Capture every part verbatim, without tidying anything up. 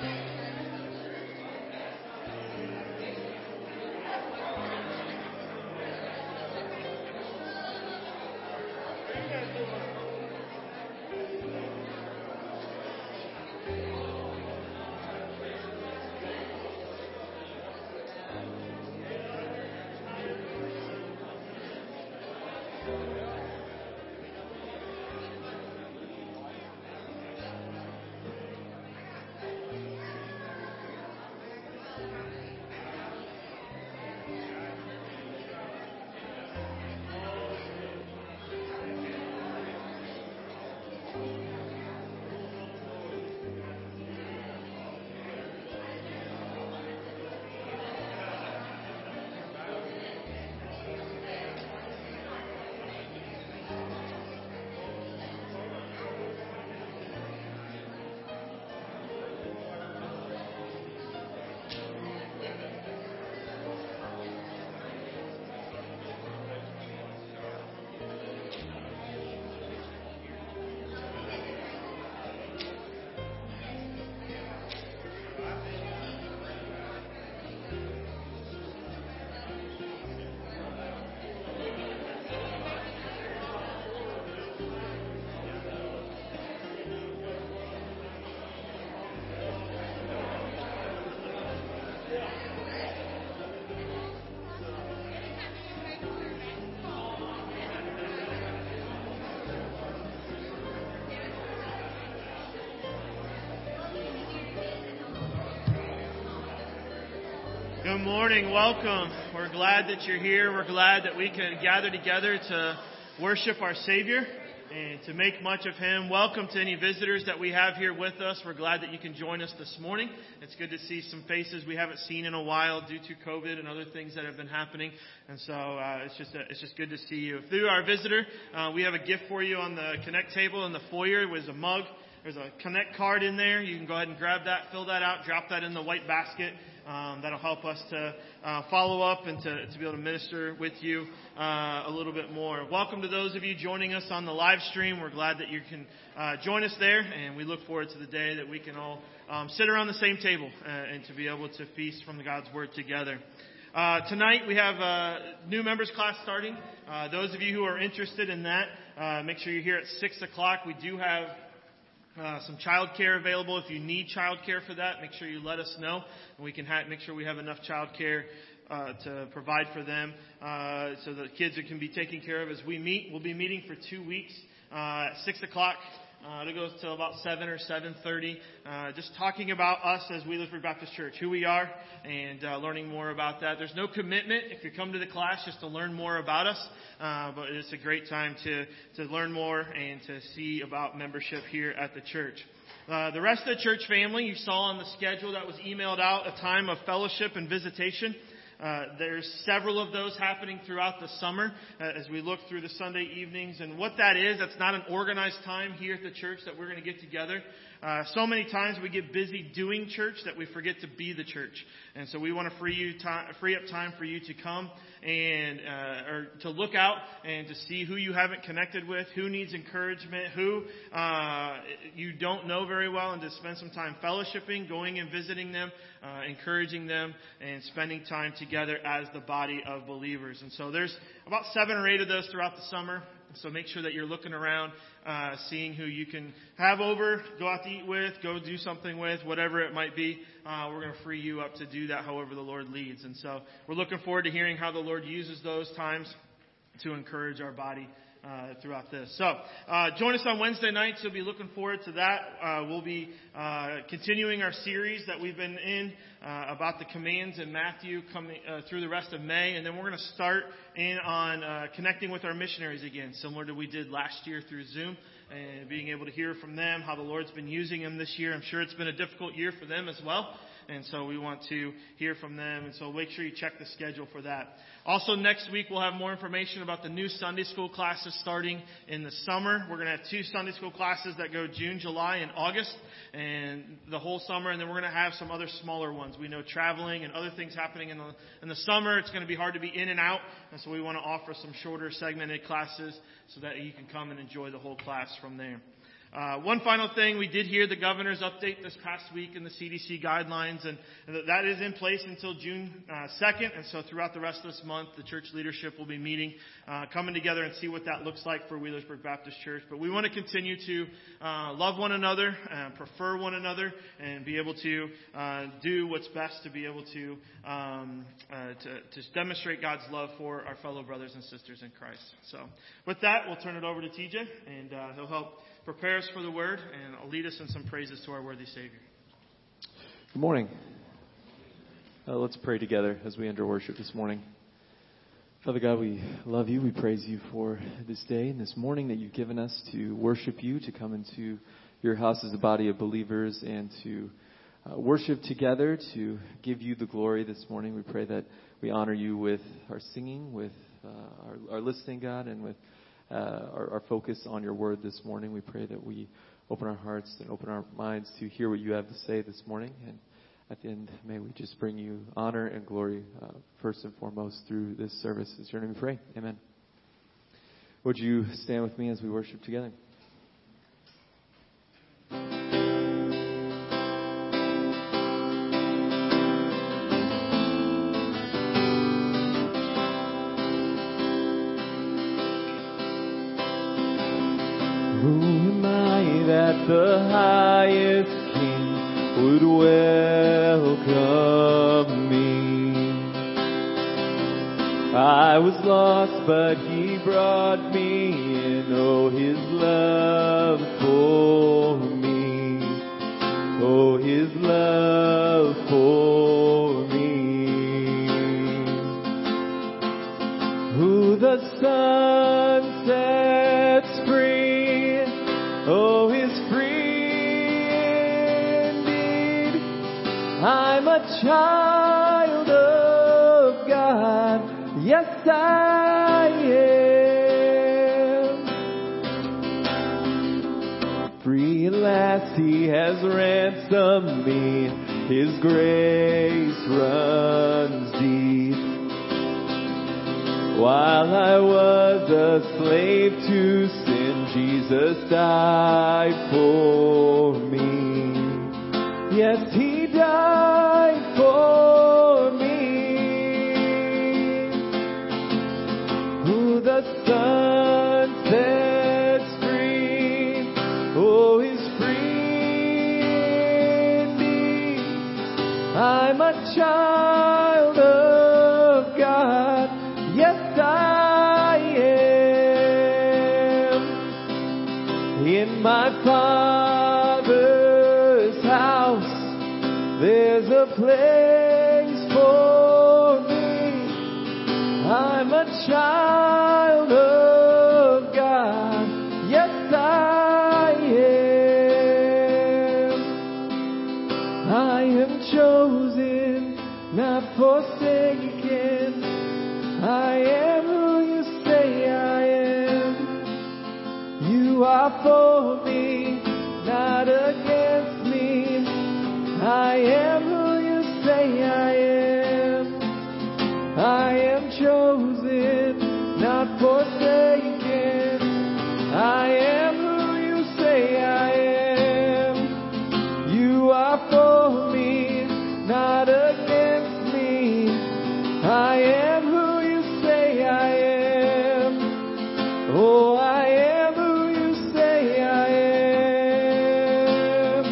Good morning. Welcome. We're glad that you're here. We're glad that we can gather together to worship our Savior and to make much of Him. Welcome to any visitors that we have here with us. We're glad that you can join us this morning. It's good to see some faces we haven't seen in a while due to COVID and other things that have been happening. And so uh, it's just a, it's just good to see you. If you are a visitor, uh, we have a gift for you on the Connect table in the foyer. It was a mug. There's a Connect card in there. You can go ahead and grab that, fill that out, drop that in the white basket. Um, that'll help us to uh, follow up and to, to be able to minister with you uh, a little bit more. Welcome to those of you joining us on the live stream. We're glad that you can uh, join us there, and we look forward to the day that we can all um, sit around the same table uh, and to be able to feast from God's Word together. Uh, tonight we have a new members class starting. Uh, those of you who are interested in that, uh, make sure you're here at six o'clock. We do have Uh, some child care available. If you need child care for that, make sure you let us know, and we can ha- make sure we have enough child care uh, to provide for them, uh, so the kids can be taken care of as we meet. We'll be meeting for two weeks uh, at six o'clock. Uh, it'll go till about seven or seven thirty. Uh, just talking about us as Wheelersburg Baptist Church, who we are, and uh, learning more about that. There's no commitment if you come to the class just to learn more about us, uh, but it's a great time to to learn more and to see about membership here at the church. Uh, the rest of the church family, you saw on the schedule that was emailed out, a time of fellowship and visitation. Uh, there's several of those happening throughout the summer uh, as we look through the Sunday evenings. And what that is, that's not an organized time here at the church that we're going to get together. Uh, so many times we get busy doing church that we forget to be the church. And so we want to free you time, free up time for you to come and uh, or to look out and to see who you haven't connected with, who needs encouragement, who uh, you don't know very well, and to spend some time fellowshipping, going and visiting them, uh, encouraging them, and spending time together as the body of believers. And so there's about seven or eight of those throughout the summer. So make sure that you're looking around, uh, seeing who you can have over, go out to eat with, go do something with, whatever it might be. Uh, we're going to free you up to do that however the Lord leads. And so we're looking forward to hearing how the Lord uses those times to encourage our body Uh, throughout this. So, uh, join us on Wednesday nights. You'll be looking forward to that. Uh, we'll be uh, continuing our series that we've been in uh, about the commands in Matthew coming uh, through the rest of May. And then we're going to start in on uh, connecting with our missionaries again, similar to we did last year through Zoom, and being able to hear from them how the Lord's been using them this year. I'm sure it's been a difficult year for them as well. And so we want to hear from them. And so make sure you check the schedule for that. Also, next week, we'll have more information about the new Sunday school classes starting in the summer. We're going to have two Sunday school classes that go June, July, and August, and the whole summer. And then we're going to have some other smaller ones. We know traveling and other things happening in the, in the summer. It's going to be hard to be in and out. And so we want to offer some shorter segmented classes so that you can come and enjoy the whole class from there. Uh, one final thing, we did hear the governor's update this past week in the C D C guidelines, and, and that is in place until June uh, second. And so throughout the rest of this month, the church leadership will be meeting, uh, coming together and see what that looks like for Wheelersburg Baptist Church. But we want to continue to uh, love one another, uh, prefer one another, and be able to uh, do what's best to be able to, um, uh, to to demonstrate God's love for our fellow brothers and sisters in Christ. So with that, we'll turn it over to T J, and uh, he'll help prepare us for the word, and I'll lead us in some praises to our worthy Savior. Good morning. Uh, let's pray together as we enter worship this morning. Father God, we love you. We praise you for this day and this morning that you've given us to worship you, to come into your house as a body of believers and to uh, worship together, to give you the glory this morning. We pray that we honor you with our singing, with uh, our, our listening, God, and with Uh, our, our focus on your word this morning. We pray that we open our hearts and open our minds to hear what you have to say this morning. And at the end, may we just bring you honor and glory uh, first and foremost through this service. In your name we pray. Amen. Would you stand with me as we worship together? The highest King would welcome me. I was lost, but he brought me in. Oh, his love for me. Oh, his love for me. Who the Son sets free. Oh, his I'm a child of God, yes I am. Free at last he has ransomed me, his grace runs deep. While I was a slave to sin, Jesus died for me. Yes, he died for me. Who the Son sets free, oh, is free indeed. I'm a child of God, yes I am. In my Father's house there's a place for me. I'm a child of God, yes I am. I am chosen, not forsaken. I am who you say I am. You are for me, not against me. I am who you say I am. I am chosen, not forsaken. I am who you say I am. You are for me, not against me. I am who you say I am. Oh, I am who you say I am.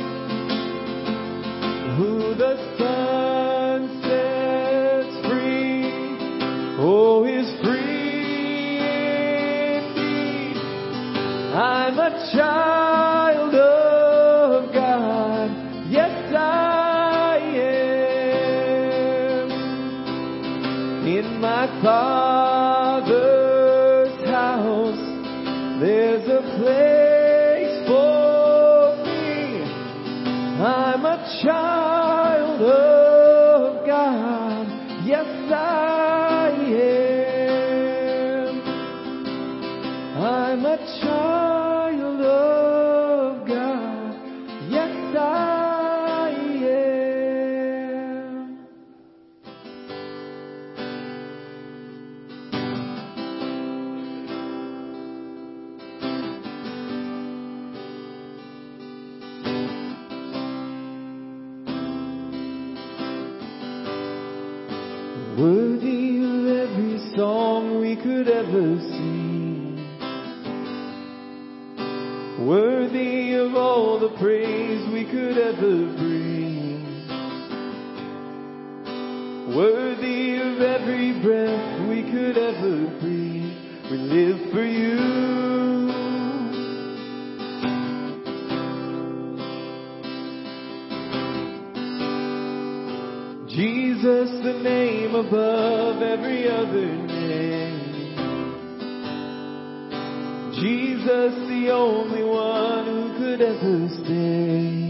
Who the Son sets free, oh, is free indeed. I'm a child of God, yes I am. In my Father's house there's a place for me. I'm a child of God, yes I am. I'm a child of God, yes I am. we could ever sing. Worthy of all the praise we could ever bring. Worthy of every breath we could ever breathe. We live for you. Jesus, the name above every other name. Jesus, the only one who could ever stay.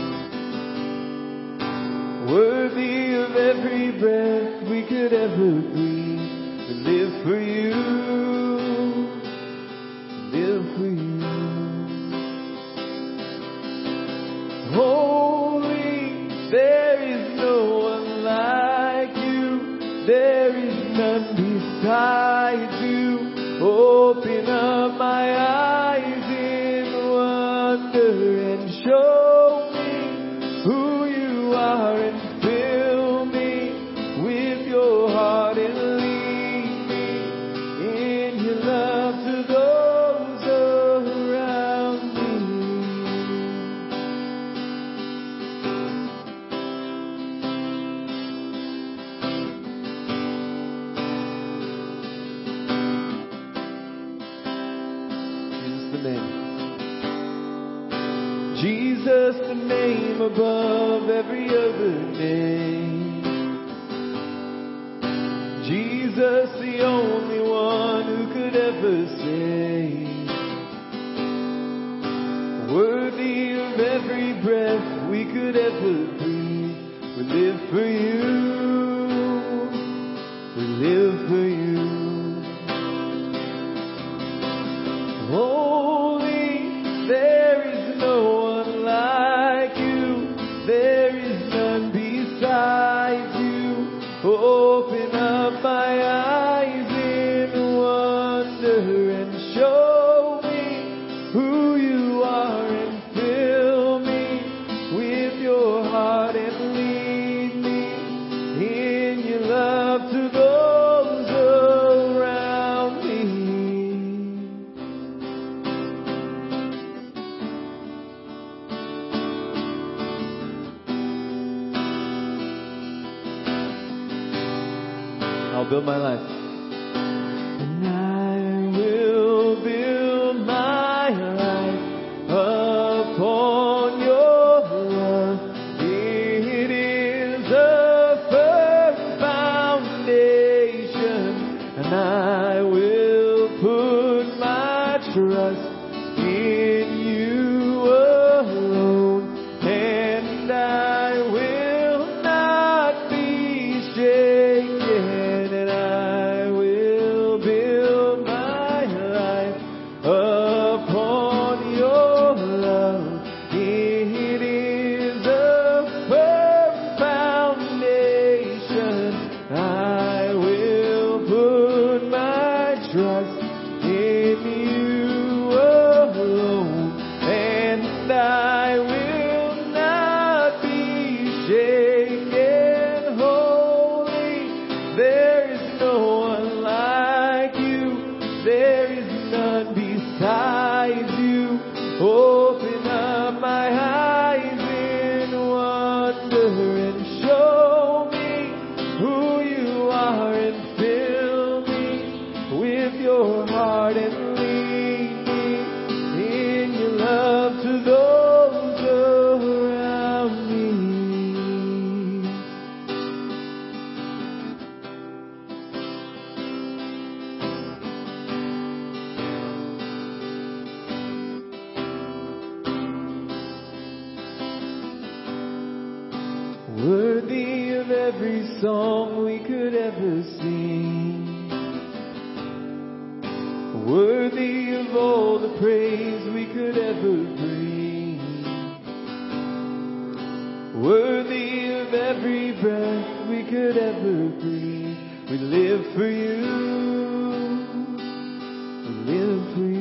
Worthy of every breath we could ever breathe. We live for you. Live for you. Holy, there is no one like you. There is none beside you. Open up my eyes in wonder and show me who you are, and fill me with your heart and lead me in your love to those around me. Jesus, the name above every other name. Jesus, the only one who could ever save. Worthy of every breath we could ever breathe. We live for you. We live for you. Holy, there is no one like you. There is none beside you. Open up my eyes in wonder and show me who you are, and fill me with your heart and lead me in your love to those around me. I'll build my life. And I will build my life upon your love. It is a firm foundation, and I will put my trust in you alone, and I will not be shaken, and I will build my life upon your love. It is a firm foundation. I will put my trust in you alone, and I will not be shaken. Holy, there is no one like you. There is none beside you. Open up my eyes in wonder and show me who you are, and fill me with your heart and lead me in your love to those around me. Worthy of every song we could ever sing. Worthy of all the praise we could ever bring. Worthy of every breath we could ever breathe. We live for you. We live for you.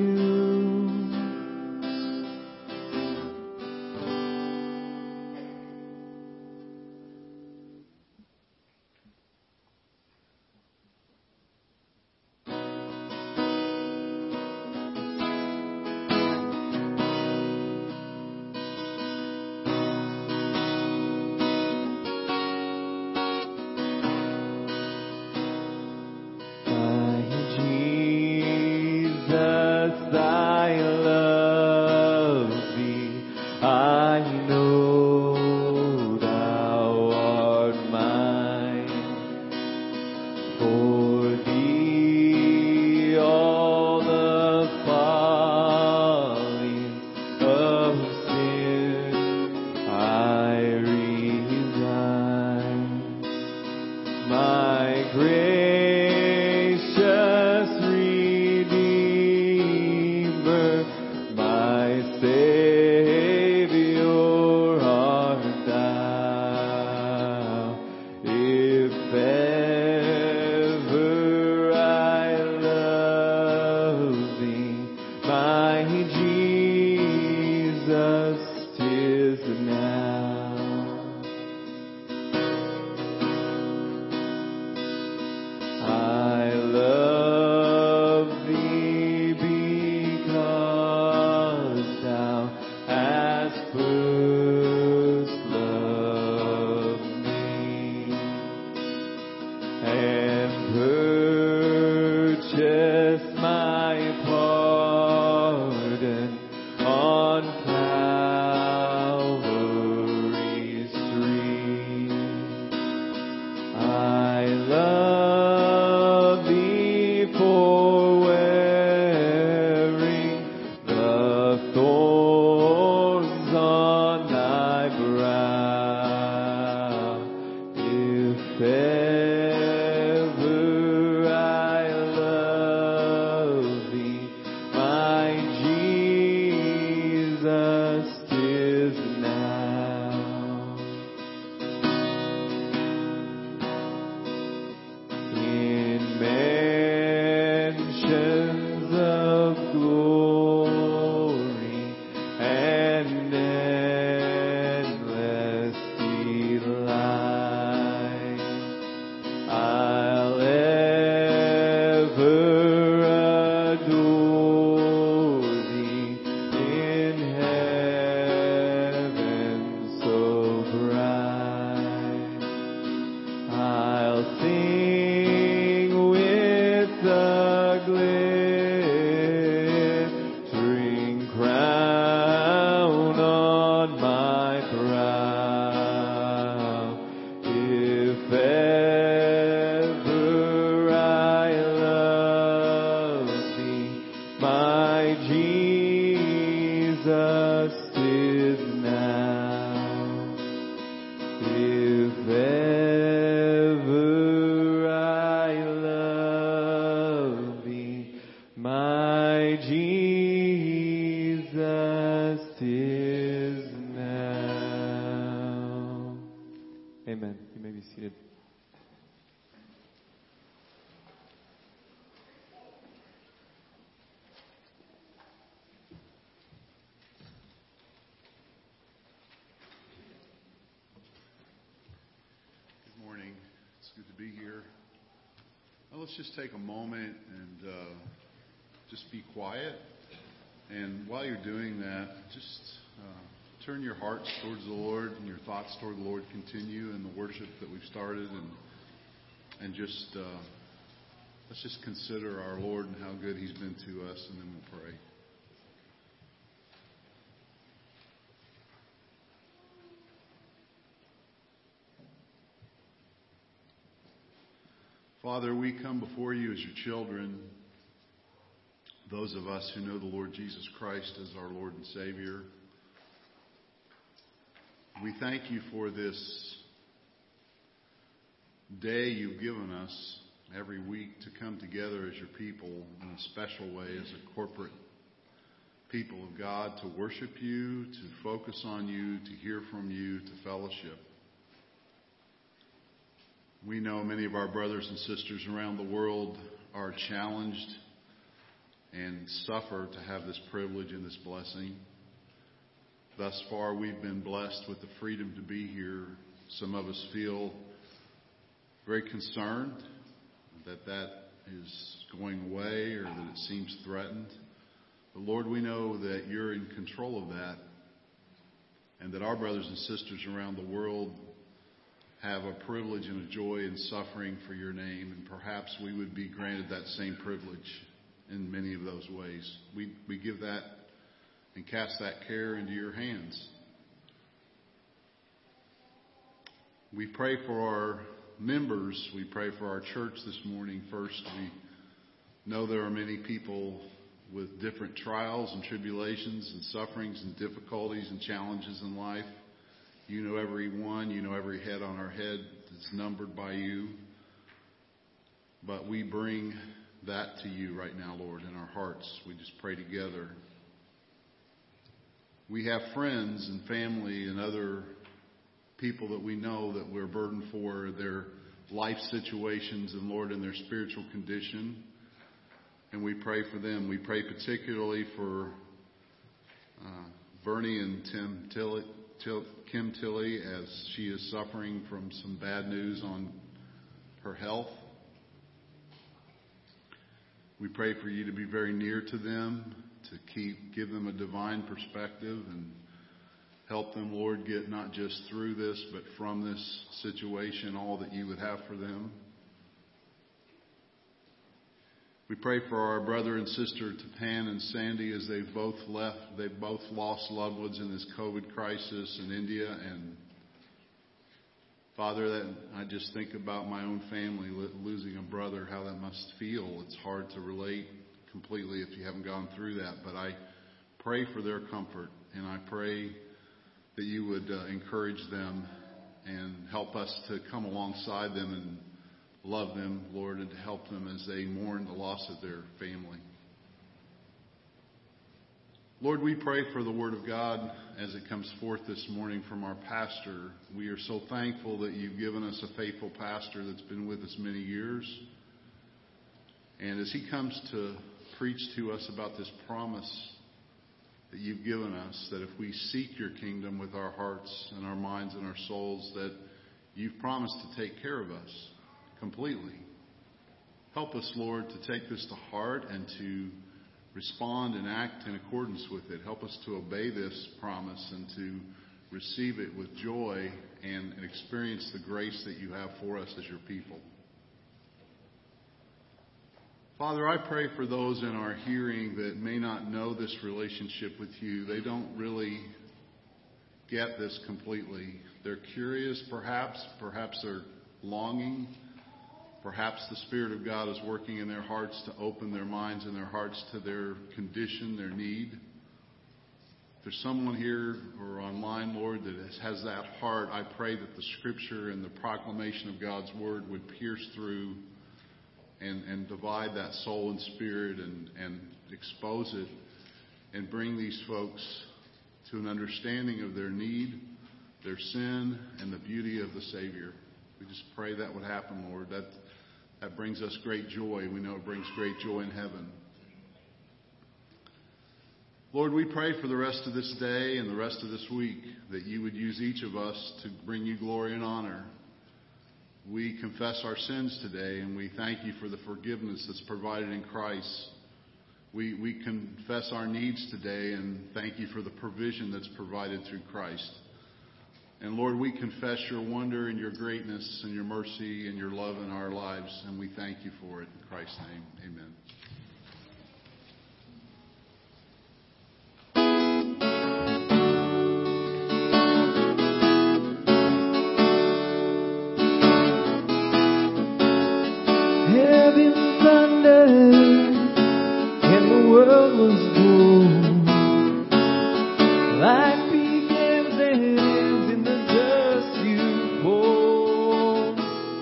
I know thou art mine. For thee all the folly of sin I resign. My gracious Redeemer, my Savior art thou. If ever I love thee, my Jesus, 'tis now. I love thee because thou hast first loved me and purchased my pardon on Calvary's tree. I love thee for wearing the thorns on thy brow. If ever I love thee, my Jesus, 'tis now. In mansions of glory and endless delight, I'll ever adore thee in heaven so bright. I'll sing with the glittering crown on my brow. If ever I love thee, my Jesus, 'tis now. If ever I love thee, my Jesus, 'tis now. Amen. You may be seated. Good morning. It's good to be here. Well, let's just take a moment and uh, just be quiet. And while you're doing that, just uh, turn your hearts towards the Lord and your thoughts toward the Lord. Continue in the worship that we've started, and and just uh, let's just consider our Lord and how good He's been to us, and then we'll pray. Father, we come before you as your children, those of us who know the Lord Jesus Christ as our Lord and Savior. We thank you for this day you've given us every week to come together as your people in a special way, as a corporate people of God, to worship you, to focus on you, to hear from you, to fellowship. We know many of our brothers and sisters around the world are challenged and suffer to have this privilege and this blessing. Thus far, we've been blessed with the freedom to be here. Some of us feel very concerned that that is going away or that it seems threatened. But Lord, we know that you're in control of that, and that our brothers and sisters around the world have a privilege and a joy in suffering for your name, and perhaps we would be granted that same privilege in many of those ways. We we give that and cast that care into your hands. We pray for our members. We pray for our church this morning. First, we know there are many people with different trials and tribulations and sufferings and difficulties and challenges in life. You know every one. You know every head on our head that's numbered by you. But we bring that to you right now, Lord, in our hearts. We just pray together. We have friends and family and other people that we know that we're burdened for their life situations and, Lord, in their spiritual condition. And we pray for them. We pray particularly for uh, Bernie and Tim Tilley, Till, Kim Tilley as she is suffering from some bad news on her health. We pray for you to be very near to them, to keep give them a divine perspective and help them, Lord, get not just through this, but from this situation, all that you would have for them. We pray for our brother and sister Tapan and Sandy as they've both left. They've both lost loved ones in this COVID crisis in India. And Father, that I just think about my own family losing a brother, how that must feel. It's hard to relate completely if you haven't gone through that. But I pray for their comfort, and I pray that you would uh, encourage them and help us to come alongside them and love them, Lord, and to help them as they mourn the loss of their family. Lord, we pray for the Word of God as it comes forth this morning from our pastor. We are so thankful that you've given us a faithful pastor that's been with us many years. And as he comes to preach to us about this promise that you've given us, that if we seek your kingdom with our hearts and our minds and our souls, that you've promised to take care of us completely. Help us, Lord, to take this to heart and to respond and act in accordance with it. Help us to obey this promise and to receive it with joy and, and experience the grace that you have for us as your people. Father, I pray for those in our hearing that may not know this relationship with you. They don't really get this completely. They're curious, perhaps. Perhaps they're longing. Perhaps the Spirit of God is working in their hearts to open their minds and their hearts to their condition, their need. If there's someone here or online, Lord, that has that heart, I pray that the Scripture and the proclamation of God's Word would pierce through and, and divide that soul and spirit and, and expose it and bring these folks to an understanding of their need, their sin, and the beauty of the Savior. We just pray that would happen, Lord. That That brings us great joy. We know it brings great joy in heaven. Lord, we pray for the rest of this day and the rest of this week that you would use each of us to bring you glory and honor. We confess our sins today, and we thank you for the forgiveness that's provided in Christ. We, we confess our needs today and thank you for the provision that's provided through Christ. And Lord, we confess your wonder and your greatness and your mercy and your love in our lives, and we thank you for it. In Christ's name, amen. Heaven thundered and the world was born. Life begins and ends in the dust you pour.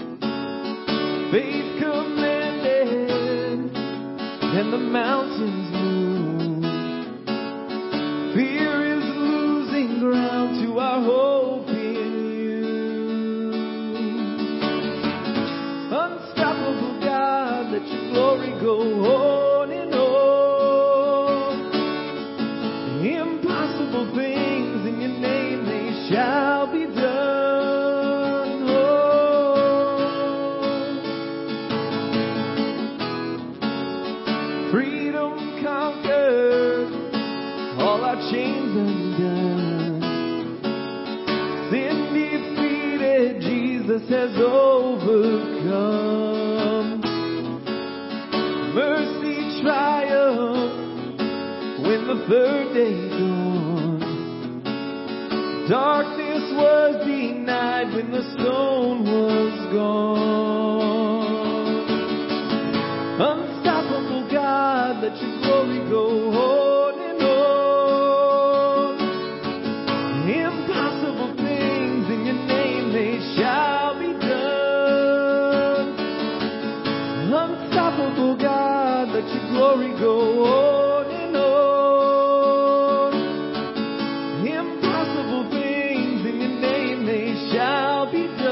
Faith commanded and the mountains move. Fear is losing ground to our hope in you. Unstoppable God, let your glory go on and on. Impossible things in your name, they shall be done. Oh. Freedom conquered, all our chains undone. Sin defeated, Jesus has overcome. Mercy triumphed when the third day dawned. Darkness was denied when the stone was gone. Unstoppable God, let your glory go on and on. Impossible things in your name, they shall be done. Unstoppable God, let your glory go on and on. Impossible things in your name, they shall be done.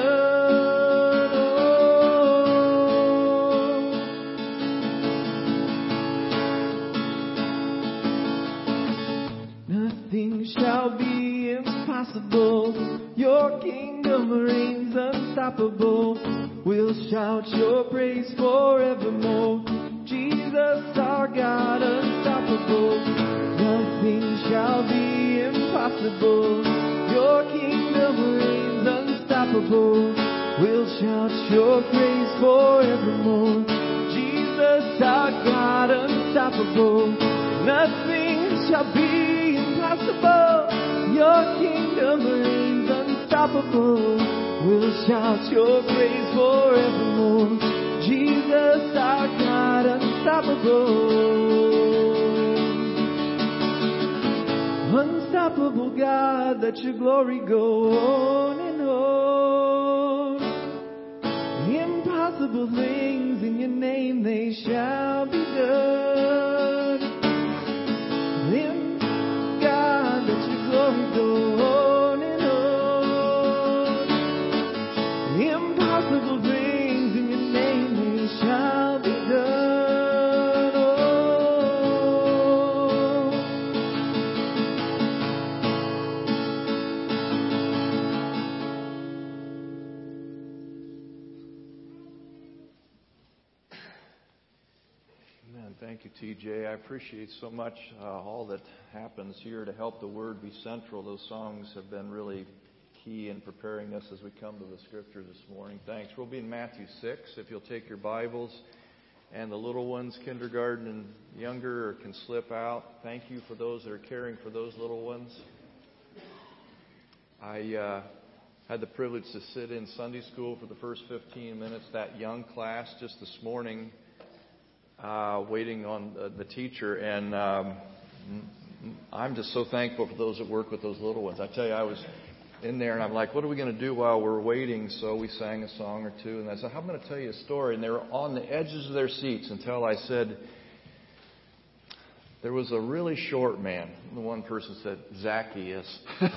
Nothing shall be impossible. Your kingdom reigns unstoppable. We'll shout your praise forevermore. Jesus, our God, unstoppable. Nothing shall be impossible. Your kingdom reigns unstoppable. We'll shout your praise forevermore. Jesus, our God, unstoppable. Nothing shall be impossible. Your kingdom reigns unstoppable. We'll shout your praise forevermore. Jesus, our God, unstoppable. Unstoppable God, let your glory go on and on. Impossible things in your name, they shall be done. In God, let your glory go on and on. Impossible things in your name, they shall be done. Amen. Thank you, T J. I appreciate so much uh, all that happens here to help the Word be central. Those songs have been really key in preparing us as we come to the Scripture this morning. Thanks. We'll be in Matthew six. If you'll take your Bibles, and the little ones, kindergarten and younger, can slip out. Thank you for those that are caring for those little ones. I uh, had the privilege to sit in Sunday school for the first fifteen minutes, that young class, just this morning. Uh, waiting on the, the teacher, and um, I'm just so thankful for those that work with those little ones. I tell you, I was in there, and I'm like, what are we going to do while we're waiting? So we sang a song or two, and I said, I'm going to tell you a story. And they were on the edges of their seats until I said, there was a really short man. And the one person said, Zacchaeus.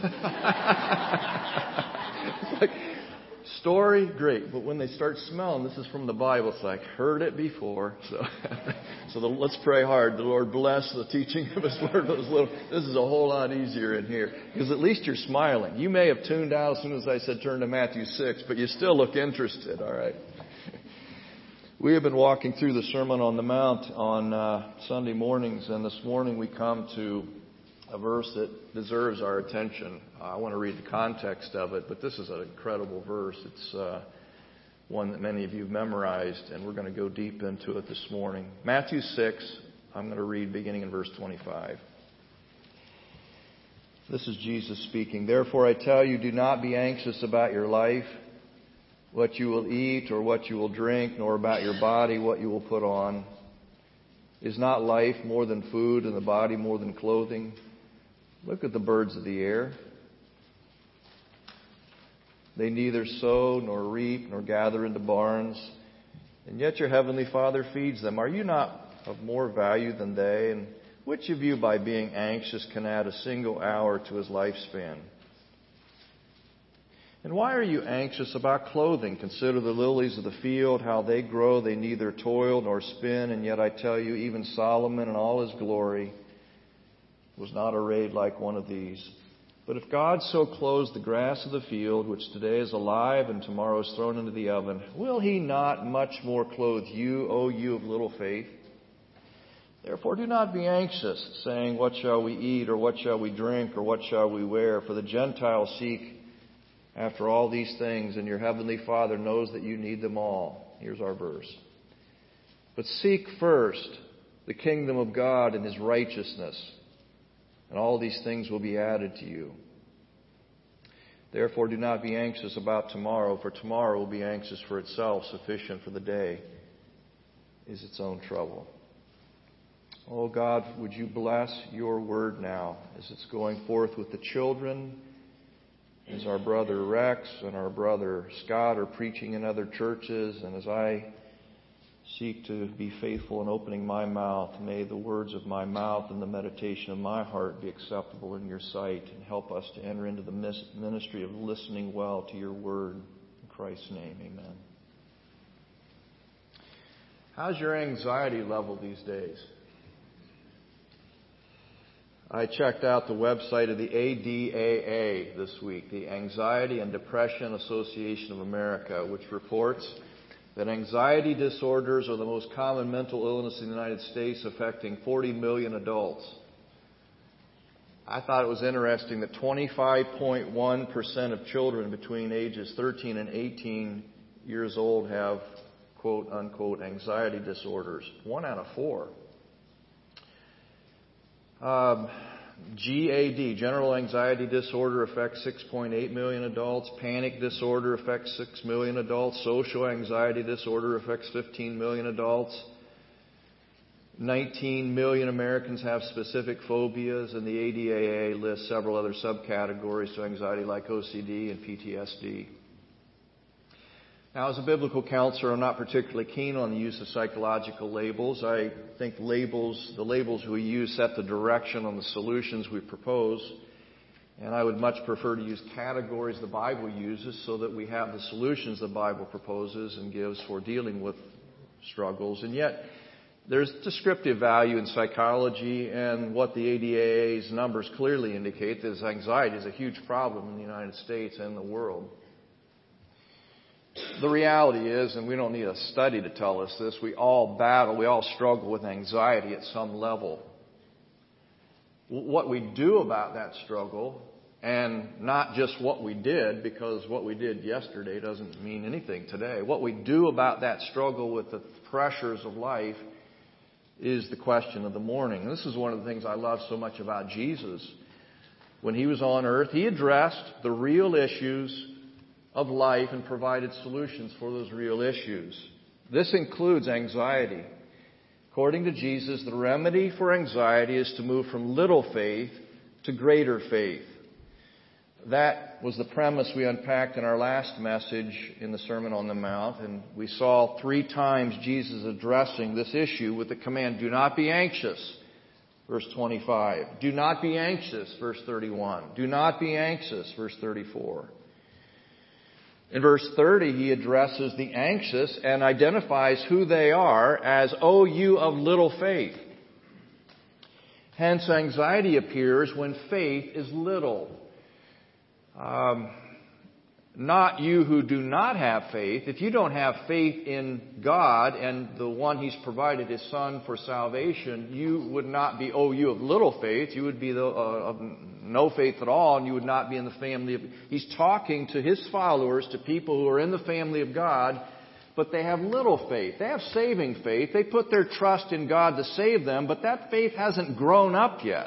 It's like, story, great. But when they start smelling, this is from the Bible, it's like, heard it before. So, so the, let's pray hard. The Lord bless the teaching of His Word. Those little, this is a whole lot easier in here. Because at least you're smiling. You may have tuned out as soon as I said turn to Matthew six, but you still look interested, all right? We have been walking through the Sermon on the Mount on uh, Sunday mornings, and this morning we come to a verse that deserves our attention. Uh, I want to read the context of it, but this is an incredible verse. It's uh, one that many of you have memorized, and we're going to go deep into it this morning. Matthew six, I'm going to read beginning in verse twenty-five. This is Jesus speaking. Therefore I tell you, do not be anxious about your life, what you will eat or what you will drink, nor about your body, what you will put on. Is not life more than food, and the body more than clothing? Look at the birds of the air. They neither sow nor reap nor gather into barns, and yet your heavenly Father feeds them. Are you not of more value than they? And which of you, by being anxious, can add a single hour to his lifespan? And why are you anxious about clothing? Consider the lilies of the field, how they grow. They neither toil nor spin. And yet I tell you, even Solomon in all his glory was not arrayed like one of these. But if God so clothes the grass of the field, which today is alive and tomorrow is thrown into the oven, will He not much more clothe you, O you of little faith? Therefore do not be anxious, saying, what shall we eat, or what shall we drink, or what shall we wear? For the Gentiles seek after all these things, and your heavenly Father knows that you need them all. Here's our verse. But seek first the kingdom of God and His righteousness, and all these things will be added to you. Therefore, do not be anxious about tomorrow, for tomorrow will be anxious for itself. Sufficient for the day is its own trouble. Oh God, would you bless your word now as it's going forth with the children, as our brother Rex and our brother Scott are preaching in other churches, and as I seek to be faithful in opening my mouth, may the words of my mouth and the meditation of my heart be acceptable in your sight, and help us to enter into the ministry of listening well to your word. In Christ's name, amen. How's your anxiety level these days? I checked out the website of the A D A A this week, the Anxiety and Depression Association of America, which reports that anxiety disorders are the most common mental illness in the United States, affecting forty million adults. I thought it was interesting that twenty-five point one percent of children between ages thirteen and eighteen years old have quote unquote anxiety disorders. One out of four. Um, G A D, general anxiety disorder, affects six point eight million adults. Panic disorder affects six million adults. Social anxiety disorder affects fifteen million adults. nineteen million Americans have specific phobias, and the A D A A lists several other subcategories to anxiety like O C D and P T S D. Now, as a biblical counselor, I'm not particularly keen on the use of psychological labels. I think labels, the labels we use set the direction on the solutions we propose. And I would much prefer to use categories the Bible uses so that we have the solutions the Bible proposes and gives for dealing with struggles. And yet, there's descriptive value in psychology, and what the A D A A's numbers clearly indicate is anxiety is a huge problem in the United States and the world. The reality is, and we don't need a study to tell us this, we all battle, we all struggle with anxiety at some level. What we do about that struggle, and not just what we did, because what we did yesterday doesn't mean anything today. What we do about that struggle with the pressures of life is the question of the morning. This is one of the things I love so much about Jesus. When he was on earth, he addressed the real issues of life and provided solutions for those real issues. This includes anxiety. According to Jesus, the remedy for anxiety is to move from little faith to greater faith. That was the premise we unpacked in our last message in the Sermon on the Mount, and we saw three times Jesus addressing this issue with the command, do not be anxious, verse twenty-five. Do not be anxious, verse thirty-one. Do not be anxious, verse thirty-four. In verse thirty, he addresses the anxious and identifies who they are as, O you of little faith. Hence, anxiety appears when faith is little. Um, not you who do not have faith. If you don't have faith in God and the one He's provided His Son for salvation, you would not be, oh, you of little faith. You would be the, uh, of no faith at all, and you would not be in the family of... He's talking to His followers, to people who are in the family of God, but they have little faith. They have saving faith. They put their trust in God to save them, but that faith hasn't grown up yet.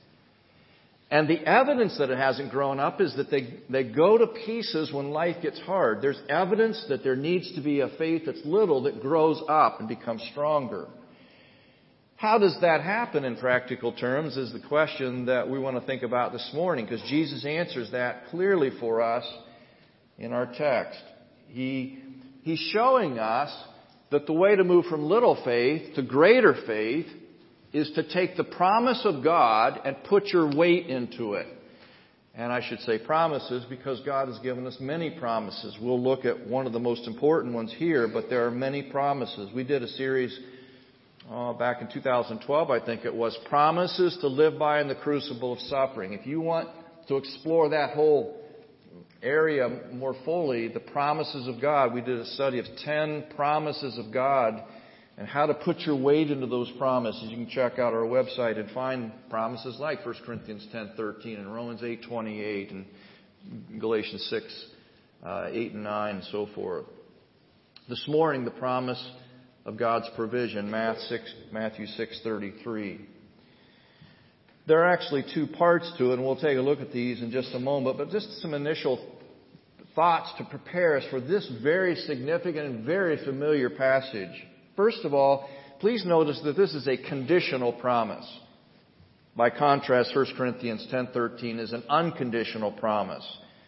And the evidence that it hasn't grown up is that they, they go to pieces when life gets hard. There's evidence that there needs to be a faith that's little that grows up and becomes stronger. How does that happen in practical terms is the question that we want to think about this morning, because Jesus answers that clearly for us in our text. He, he's showing us that the way to move from little faith to greater faith is to take the promise of God and put your weight into it. And I should say promises because God has given us many promises. We'll look at one of the most important ones here, but there are many promises. We did a series uh, back in two thousand twelve, I think it was, Promises to Live By in the Crucible of Suffering. If you want to explore that whole area more fully, the promises of God, we did a study of ten promises of God and how to put your weight into those promises. You can check out our website and find promises like First Corinthians ten thirteen and Romans eight twenty-eight and Galatians six, uh, eight and nine and so forth. This morning, the promise of God's provision, Matthew six thirty-three. There are actually two parts to it, and we'll take a look at these in just a moment, but just some initial thoughts to prepare us for this very significant and very familiar passage. First of all, please notice that this is a conditional promise. By contrast, First Corinthians ten thirteen is an unconditional promise.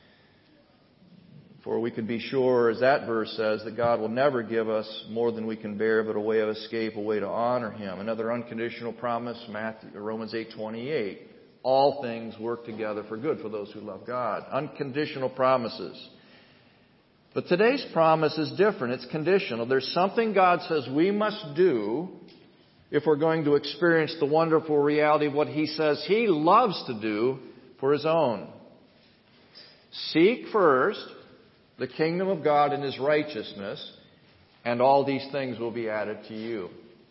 For we can be sure, as that verse says, that God will never give us more than we can bear, but a way of escape, a way to honor Him. Another unconditional promise, Matthew, Romans eight twenty-eight. All things work together for good for those who love God. Unconditional promises. But today's promise is different. It's conditional. There's something God says we must do if we're going to experience the wonderful reality of what He says He loves to do for His own. Seek first the kingdom of God and His righteousness, and all these things will be added to you.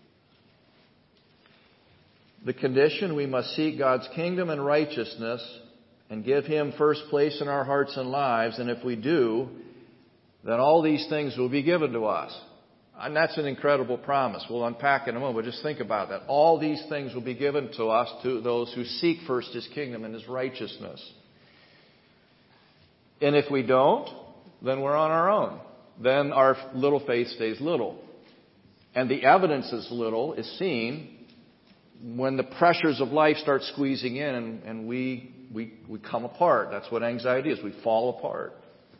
The condition, we must seek God's kingdom and righteousness and give Him first place in our hearts and lives, and if we do, then all these things will be given to us. And that's an incredible promise. We'll unpack it in a moment, but just think about that. All these things will be given to us, to those who seek first His kingdom and His righteousness. And if we don't, then we're on our own. Then our little faith stays little. And the evidence is little is seen when the pressures of life start squeezing in and, and we, we, we come apart. That's what anxiety is. We fall apart.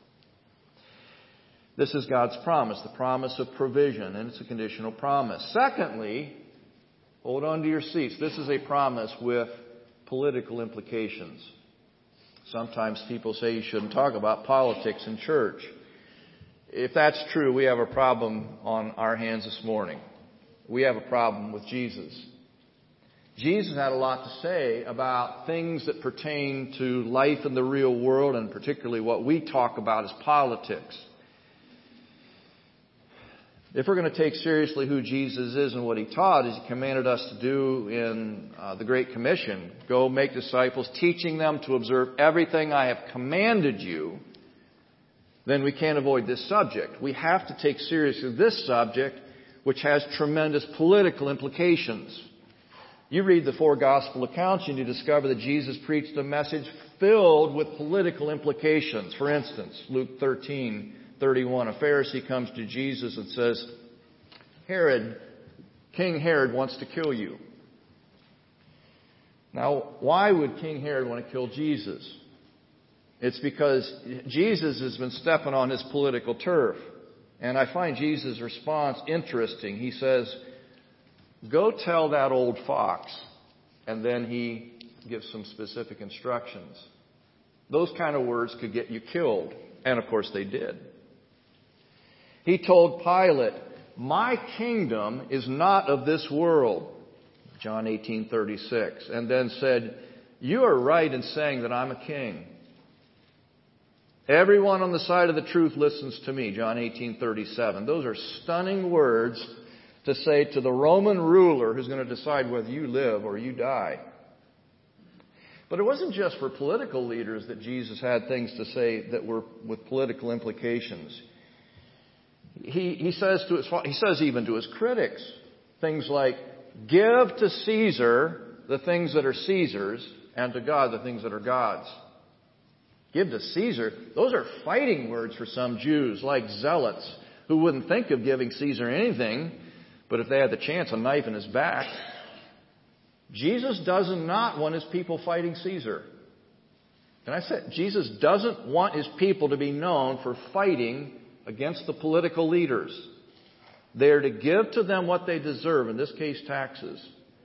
This is God's promise, the promise of provision, and it's a conditional promise. Secondly, hold on to your seats. This is a promise with political implications. Sometimes people say you shouldn't talk about politics in church. If that's true, we have a problem on our hands this morning. We have a problem with Jesus. Jesus had a lot to say about things that pertain to life in the real world, and particularly what we talk about as politics. If we're going to take seriously who Jesus is and what He taught, as He commanded us to do in uh, the Great Commission, go make disciples, teaching them to observe everything I have commanded you, then we can't avoid this subject. We have to take seriously this subject, which has tremendous political implications. You read the four gospel accounts and you discover that Jesus preached a message filled with political implications. For instance, Luke thirteen thirty-one, a Pharisee comes to Jesus and says, Herod, King Herod wants to kill you. Now, why would King Herod want to kill Jesus? It's because Jesus has been stepping on his political turf. And I find Jesus' response interesting. He says, go tell that old fox. And then he gives some specific instructions. Those kind of words could get you killed. And of course they did. He told Pilate, my kingdom is not of this world. John eighteen thirty-six. And then said, you are right in saying that I'm a king. Everyone on the side of the truth listens to me. John eighteen thirty-seven. Those are stunning words to say to the Roman ruler who's going to decide whether you live or you die. But it wasn't just for political leaders that Jesus had things to say that were with political implications. He, he says to his, he says even to his critics, things like, give to Caesar the things that are Caesar's, and to God the things that are God's. Give to Caesar. Those are fighting words for some Jews, like zealots, who wouldn't think of giving Caesar anything, but if they had the chance, a knife in his back. Jesus does not want his people fighting Caesar. And I said, Jesus doesn't want his people to be known for fighting against the political leaders. They are to give to them what they deserve, in this case, taxes.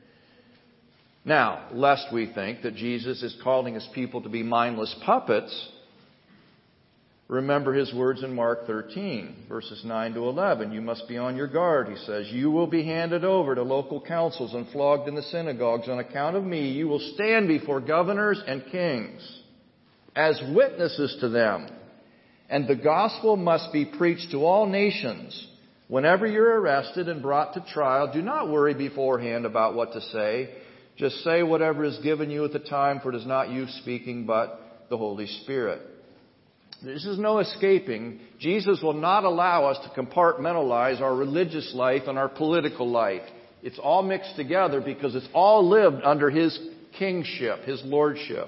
Now, lest we think that Jesus is calling his people to be mindless puppets, remember his words in Mark thirteen, verses nine to eleven. You must be on your guard, he says. You will be handed over to local councils and flogged in the synagogues. On account of me, you will stand before governors and kings as witnesses to them. And the gospel must be preached to all nations. Whenever you're arrested and brought to trial, do not worry beforehand about what to say. Just say whatever is given you at the time, for it is not you speaking, but the Holy Spirit. This is no escaping. Jesus will not allow us to compartmentalize our religious life and our political life. It's all mixed together because it's all lived under his kingship, His lordship.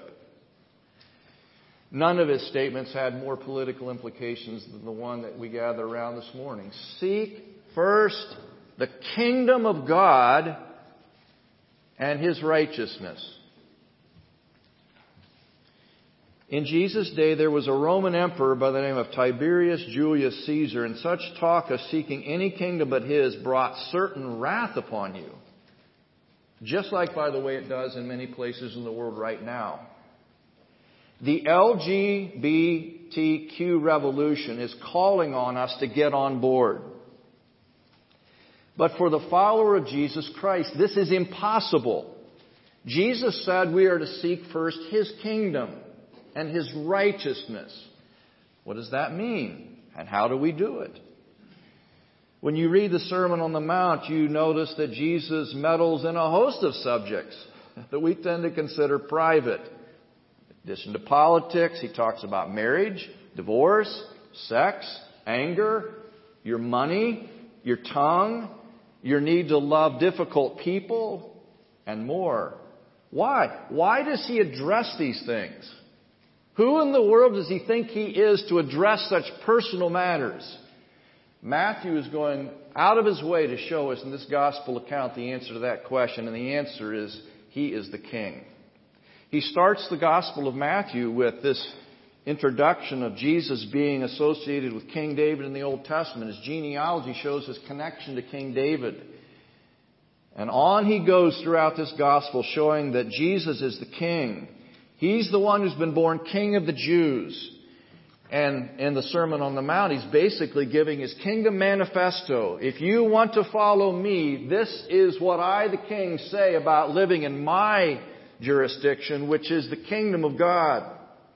None of His statements had more political implications than the one that we gather around this morning. Seek first the kingdom of God and His righteousness. In Jesus' day, there was a Roman emperor by the name of Tiberius Julius Caesar, and such talk of seeking any kingdom but his brought certain wrath upon you. Just like, by the way, it does in many places in the world right now. The L G B T Q revolution is calling on us to get on board. But for the follower of Jesus Christ, this is impossible. Jesus said we are to seek first His kingdom and His righteousness. What does that mean? And how do we do it? When you read the Sermon on the Mount, you notice that Jesus meddles in a host of subjects that we tend to consider private. In addition to politics, He talks about marriage, divorce, sex, anger, your money, your tongue, your need to love difficult people, and more. Why? Why does He address these things? Who in the world does He think He is to address such personal matters? Matthew is going out of his way to show us in this gospel account the answer to that question, and the answer is He is the King. He starts the Gospel of Matthew with this introduction of Jesus being associated with King David in the Old Testament. His genealogy shows His connection to King David. And on he goes throughout this Gospel showing that Jesus is the King. He's the one who's been born King of the Jews. And in the Sermon on the Mount, He's basically giving His kingdom manifesto. If you want to follow Me, this is what I, the King, say about living in My jurisdiction, which is the kingdom of God.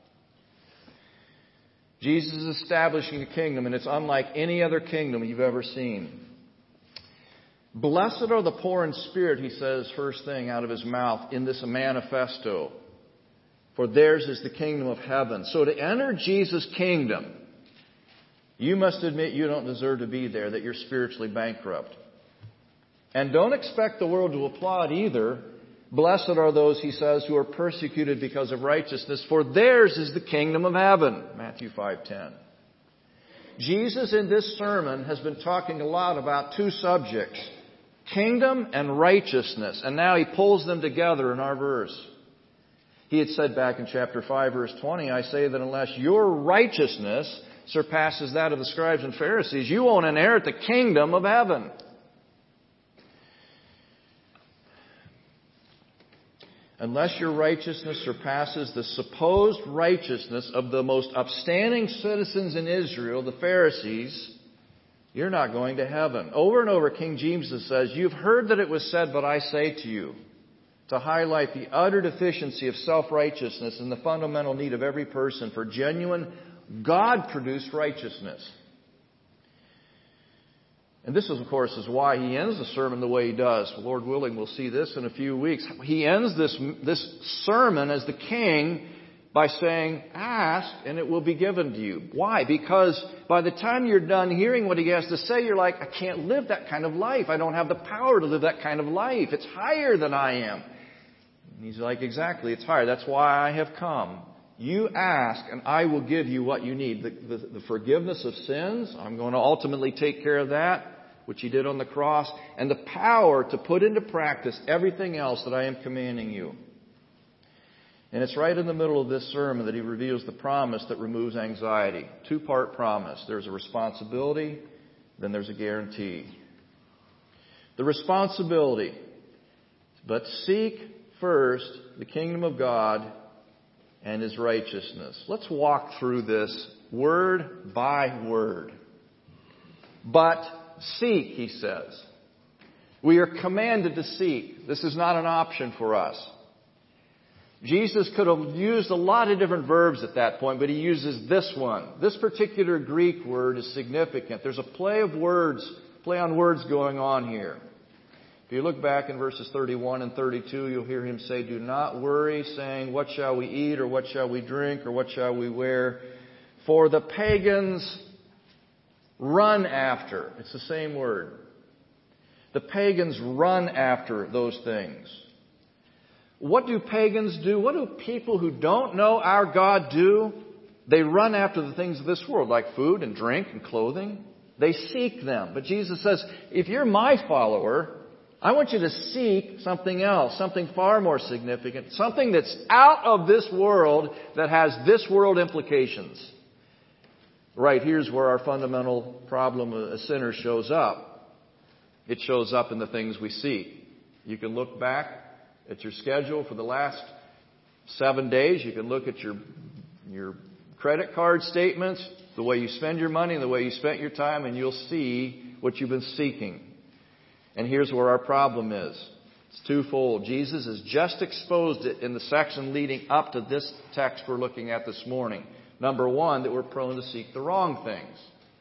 Jesus is establishing a kingdom, and it's unlike any other kingdom you've ever seen. Blessed are the poor in spirit, He says, first thing out of His mouth in this manifesto. For theirs is the kingdom of heaven. So to enter Jesus' kingdom, you must admit you don't deserve to be there, that you're spiritually bankrupt. And don't expect the world to applaud either. Blessed are those, He says, who are persecuted because of righteousness, for theirs is the kingdom of heaven. Matthew five ten. Jesus in this sermon has been talking a lot about two subjects, kingdom and righteousness, and now He pulls them together in our verse. He had said back in chapter five, verse twenty, I say that unless your righteousness surpasses that of the scribes and Pharisees, you won't inherit the kingdom of heaven. Unless your righteousness surpasses the supposed righteousness of the most upstanding citizens in Israel, the Pharisees, you're not going to heaven. Over and over, King Jesus says, you've heard that it was said, but I say to you, to highlight the utter deficiency of self-righteousness and the fundamental need of every person for genuine, God-produced righteousness. And this, of course, is why He ends the sermon the way He does. Lord willing, we'll see this in a few weeks. He ends this, this sermon as the King by saying, ask and it will be given to you. Why? Because by the time you're done hearing what He has to say, you're like, I can't live that kind of life. I don't have the power to live that kind of life. It's higher than I am. And He's like, exactly, it's higher. That's why I have come. You ask and I will give you what you need. The, the, the forgiveness of sins, I'm going to ultimately take care of that, which He did on the cross, and the power to put into practice everything else that I am commanding you. And it's right in the middle of this sermon that He reveals the promise that removes anxiety. Two-part promise. There's a responsibility, then there's a guarantee. The responsibility. But seek first the kingdom of God and His righteousness. Let's walk through this word by word. But seek, He says. We are commanded to seek. This is not an option for us. Jesus could have used a lot of different verbs at that point, but He uses this one. This particular Greek word is significant. There's a play of words, play on words going on here. If you look back in verses thirty-one and thirty-two, you'll hear Him say, do not worry, saying, what shall we eat, or what shall we drink, or what shall we wear? For the pagans run after. It's the same word. The pagans run after those things. What do pagans do? What do people who don't know our God do? They run after the things of this world, like food and drink and clothing. They seek them. But Jesus says, if you're my follower, I want you to seek something else, something far more significant, something that's out of this world that has this world implications. Right, here's where our fundamental problem as sinners shows up. It shows up in the things we seek. You can look back at your schedule for the last seven days. You can look at your your credit card statements, the way you spend your money, the way you spent your time, and you'll see what you've been seeking. And here's where our problem is. It's twofold. Jesus has just exposed it in the section leading up to this text we're looking at this morning. Number one, that we're prone to seek the wrong things.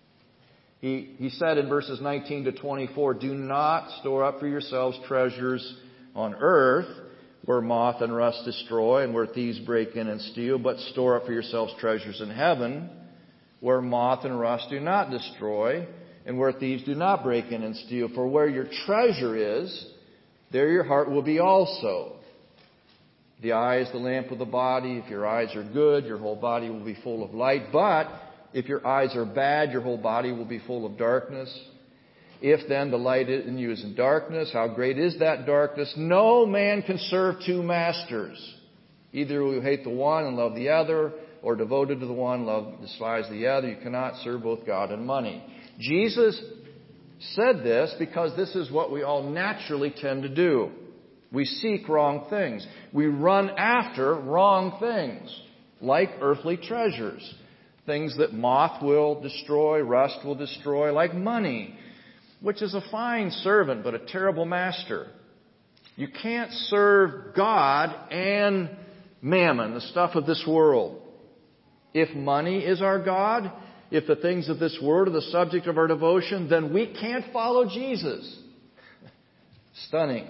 He, he said in verses nineteen to twenty-four, do not store up for yourselves treasures on earth, where moth and rust destroy and where thieves break in and steal, but store up for yourselves treasures in heaven, where moth and rust do not destroy and where thieves do not break in and steal. For where your treasure is, there your heart will be also. The eye is the lamp of the body. If your eyes are good, your whole body will be full of light. But if your eyes are bad, your whole body will be full of darkness. If then the light in you is in darkness, how great is that darkness? No man can serve two masters. Either you hate the one and love the other, or devoted to the one, love, despise the other. You cannot serve both God and money. Jesus said this because this is what we all naturally tend to do. We seek wrong things. We run after wrong things, like earthly treasures. Things that moth will destroy, rust will destroy, like money, which is a fine servant but a terrible master. You can't serve God and mammon, the stuff of this world. If money is our God, if the things of this world are the subject of our devotion, then we can't follow Jesus. Stunning.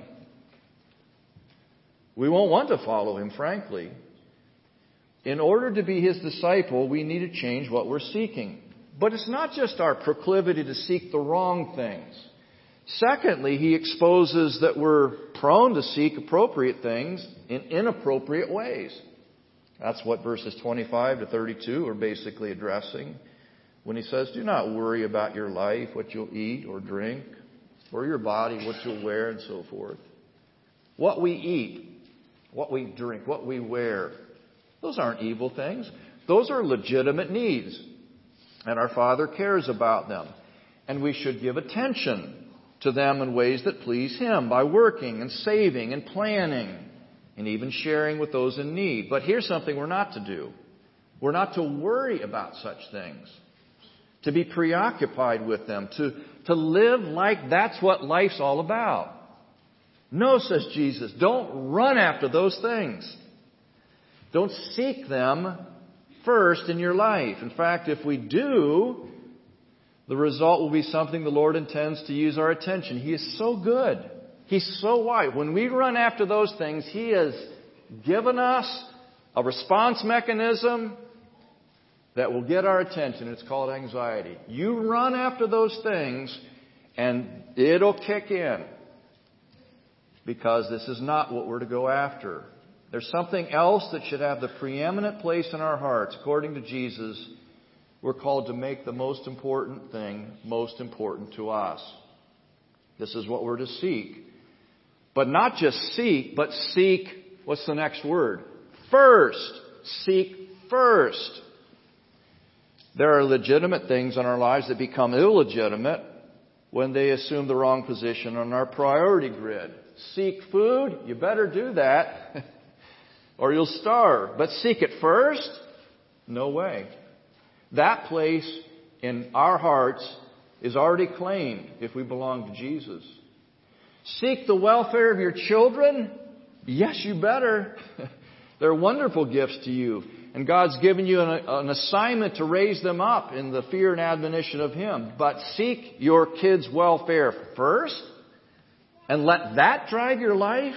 We won't want to follow Him, frankly. In order to be His disciple, we need to change what we're seeking. But it's not just our proclivity to seek the wrong things. Secondly, He exposes that we're prone to seek appropriate things in inappropriate ways. That's what verses twenty-five to thirty-two are basically addressing when He says, do not worry about your life, what you'll eat or drink, or your body, what you'll wear, and so forth. What we eat, what we drink, what we wear, those aren't evil things. Those are legitimate needs. And our Father cares about them. And we should give attention to them in ways that please Him by working and saving and planning and even sharing with those in need. But here's something we're not to do. We're not to worry about such things, to be preoccupied with them, to, to live like that's what life's all about. No, says Jesus, don't run after those things. Don't seek them first in your life. In fact, if we do, the result will be something the Lord intends to use our attention. He is so good. He's so wise. When we run after those things, He has given us a response mechanism that will get our attention. It's called anxiety. You run after those things and it'll kick in. Because this is not what we're to go after. There's something else that should have the preeminent place in our hearts. According to Jesus, we're called to make the most important thing most important to us. This is what we're to seek. But not just seek, but seek, what's the next word? First. Seek first. There are legitimate things in our lives that become illegitimate when they assume the wrong position on our priority grid. Seek food, you better do that, or you'll starve. But seek it first? No way. That place in our hearts is already claimed if we belong to Jesus. Seek the welfare of your children? Yes, you better. They're wonderful gifts to you. And God's given you an, an assignment to raise them up in the fear and admonition of Him. But seek your kids' welfare first? And let that drive your life?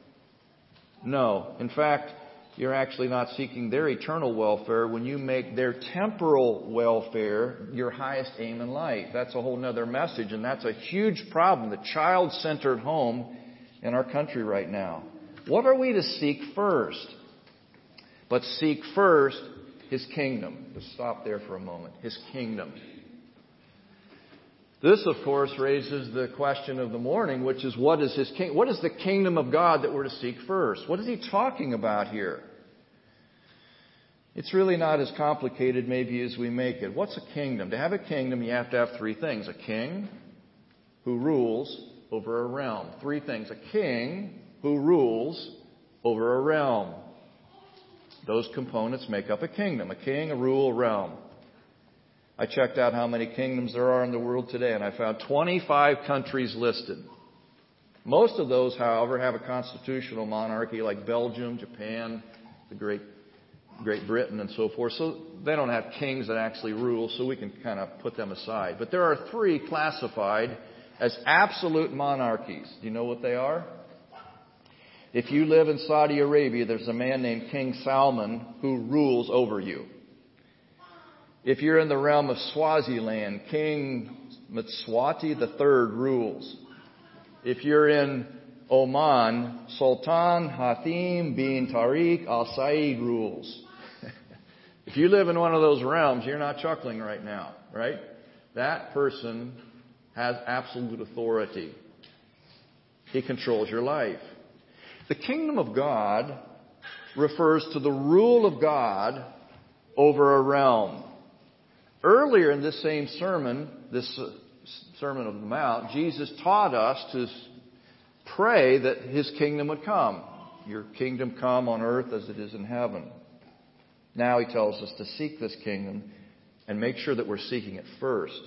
No. In fact, you're actually not seeking their eternal welfare when you make their temporal welfare your highest aim in life. That's a whole other message, and that's a huge problem, the child-centered home in our country right now. What are we to seek first? But seek first His kingdom. Just stop there for a moment. His kingdom. This, of course, raises the question of the morning, which is, what is His king? What is the kingdom of God that we're to seek first? What is He talking about here? It's really not as complicated maybe as we make it. What's a kingdom? To have a kingdom, you have to have three things. A king who rules over a realm. Three things. A king who rules over a realm. Those components make up a kingdom. A king, a rule, a realm. I checked out how many kingdoms there are in the world today, and I found twenty-five countries listed. Most of those, however, have a constitutional monarchy like Belgium, Japan, the Great Great Britain, and so forth. So they don't have kings that actually rule, so we can kind of put them aside. But there are three classified as absolute monarchies. Do you know what they are? If you live in Saudi Arabia, there's a man named King Salman who rules over you. If you're in the realm of Swaziland, King Mswati the Third rules. If you're in Oman, Sultan Hatim bin Tariq Al Said rules. If you live in one of those realms, you're not chuckling right now, right? That person has absolute authority. He controls your life. The kingdom of God refers to the rule of God over a realm. Earlier in this same sermon, this Sermon on the Mount, Jesus taught us to pray that His kingdom would come. Your kingdom come on earth as it is in heaven. Now He tells us to seek this kingdom and make sure that we're seeking it first.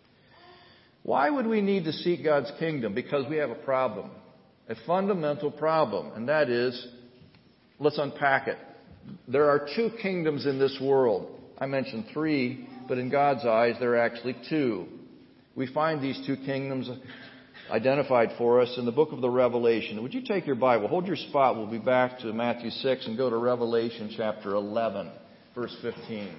Why would we need to seek God's kingdom? Because we have a problem. A fundamental problem. And that is, let's unpack it. There are two kingdoms in this world. I mentioned three, but in God's eyes, there are actually two. We find these two kingdoms identified for us in the book of the Revelation. Would you take your Bible? Hold your spot. We'll be back to Matthew six and go to Revelation chapter eleven, verse fifteen.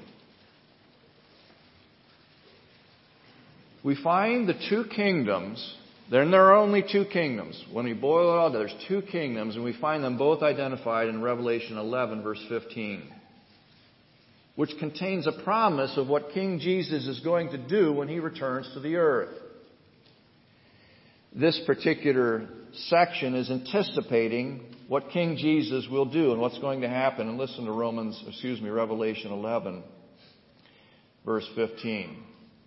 We find the two kingdoms. Then there are only two kingdoms. When we boil it all down, there's two kingdoms, and we find them both identified in Revelation eleven, verse fifteen, which contains a promise of what King Jesus is going to do when He returns to the earth. This particular section is anticipating what King Jesus will do and what's going to happen. And listen to Romans, excuse me, Revelation eleven, verse fifteen.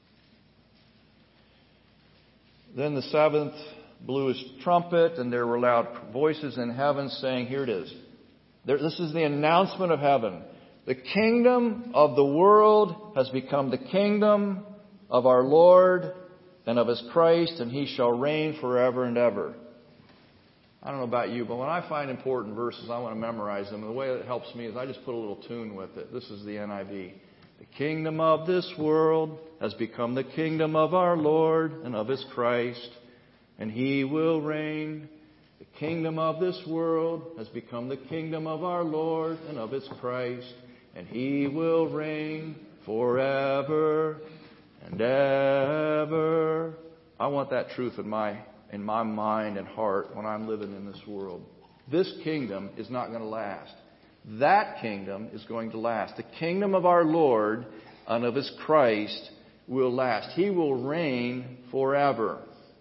Then the seventh blew his trumpet, and there were loud voices in heaven saying, here it is. There, this is the announcement of heaven. The kingdom of the world has become the kingdom of our Lord and of His Christ, and He shall reign forever and ever. I don't know about you, but when I find important verses, I want to memorize them. And the way it helps me is I just put a little tune with it. This is the N I V. The kingdom of this world has become the kingdom of our Lord and of His Christ, and He will reign. The kingdom of this world has become the kingdom of our Lord and of His Christ, and He will reign forever and ever. I want that truth in my in my mind and heart when I'm living in this world. This kingdom is not going to last. That kingdom is going to last. The kingdom of our Lord and of His Christ will last. He will reign forever.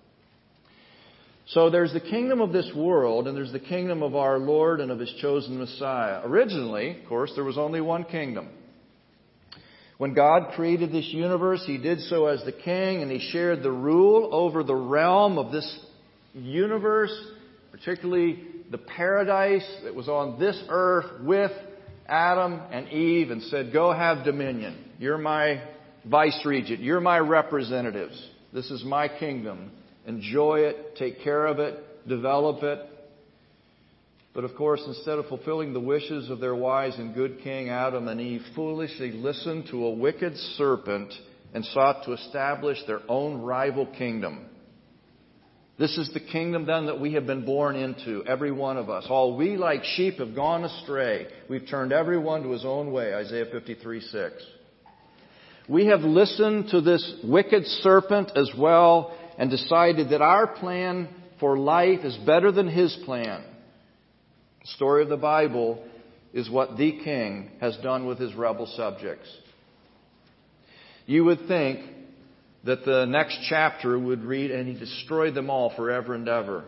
So there's the kingdom of this world, and there's the kingdom of our Lord and of His chosen Messiah. Originally, of course, there was only one kingdom. When God created this universe, He did so as the king, and He shared the rule over the realm of this universe, particularly the paradise that was on this earth, with Adam and Eve, and said, go have dominion. You're my vice-regent. You're my representatives. This is my kingdom. Enjoy it. Take care of it. Develop it. But of course, instead of fulfilling the wishes of their wise and good king, Adam and Eve foolishly listened to a wicked serpent and sought to establish their own rival kingdom. This is the kingdom then that we have been born into, every one of us. All we like sheep have gone astray. We've turned everyone to his own way, Isaiah fifty-three six. We have listened to this wicked serpent as well and decided that our plan for life is better than his plan. The story of the Bible is what the king has done with his rebel subjects. You would think that the next chapter would read, and he destroyed them all forever and ever.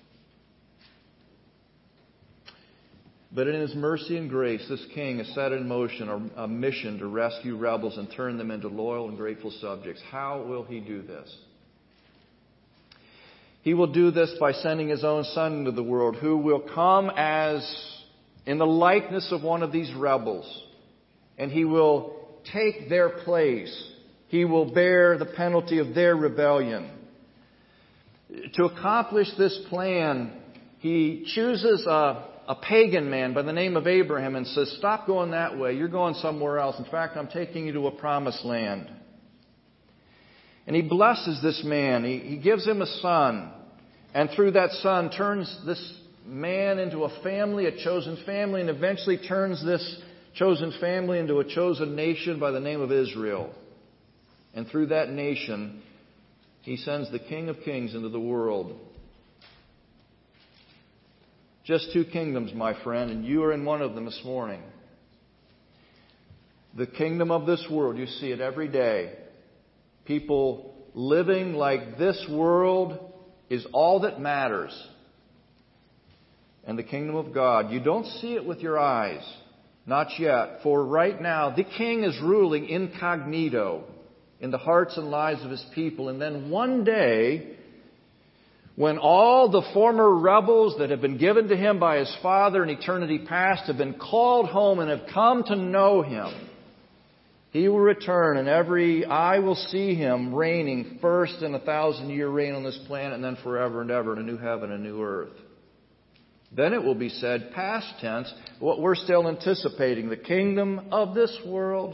But in his mercy and grace, this king has set in motion a, a mission to rescue rebels and turn them into loyal and grateful subjects. How will he do this? He will do this by sending his own Son into the world, who will come as in the likeness of one of these rebels. And he will take their place. He will bear the penalty of their rebellion. To accomplish this plan, he chooses a, a pagan man by the name of Abraham and says, stop going that way. You're going somewhere else. In fact, I'm taking you to a promised land. And he blesses this man. He, he gives him a son. And through that son turns this man into a family, a chosen family, and eventually turns this chosen family into a chosen nation by the name of Israel. And through that nation, he sends the King of Kings into the world. Just two kingdoms, my friend, and you are in one of them this morning. The kingdom of this world, you see it every day. People living like this world is all that matters. And the kingdom of God, you don't see it with your eyes. Not yet. For right now, the king is ruling incognito in the hearts and lives of his people. And then one day, when all the former rebels that have been given to him by his Father in eternity past have been called home and have come to know him, he will return and every eye will see him reigning first in a thousand year reign on this planet and then forever and ever in a new heaven and a new earth. Then it will be said, past tense, what we're still anticipating, the kingdom of this world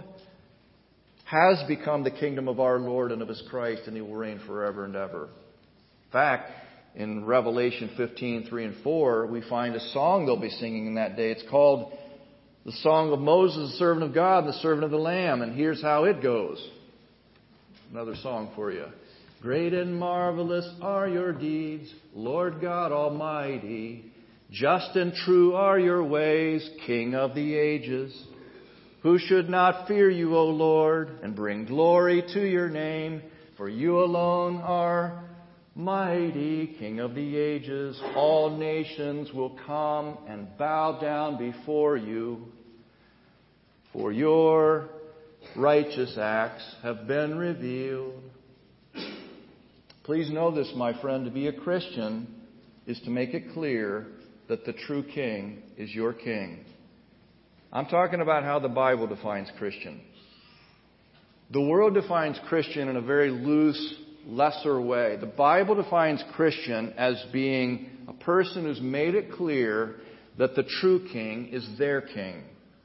has become the kingdom of our Lord and of His Christ, and He will reign forever and ever. In fact, in Revelation fifteen, three and four, we find a song they'll be singing in that day. It's called the Song of Moses, the servant of God, and the servant of the Lamb. And here's how it goes. Another song for you. Great and marvelous are your deeds, Lord God Almighty. Just and true are your ways, King of the ages. Who should not fear you, O Lord, and bring glory to your name? For you alone are mighty, King of the ages. All nations will come and bow down before you. For your righteous acts have been revealed. Please know this, my friend. To be a Christian is to make it clear that the true King is your King. I'm talking about how the Bible defines Christian. The world defines Christian in a very loose, lesser way. The Bible defines Christian as being a person who's made it clear that the true King is their King.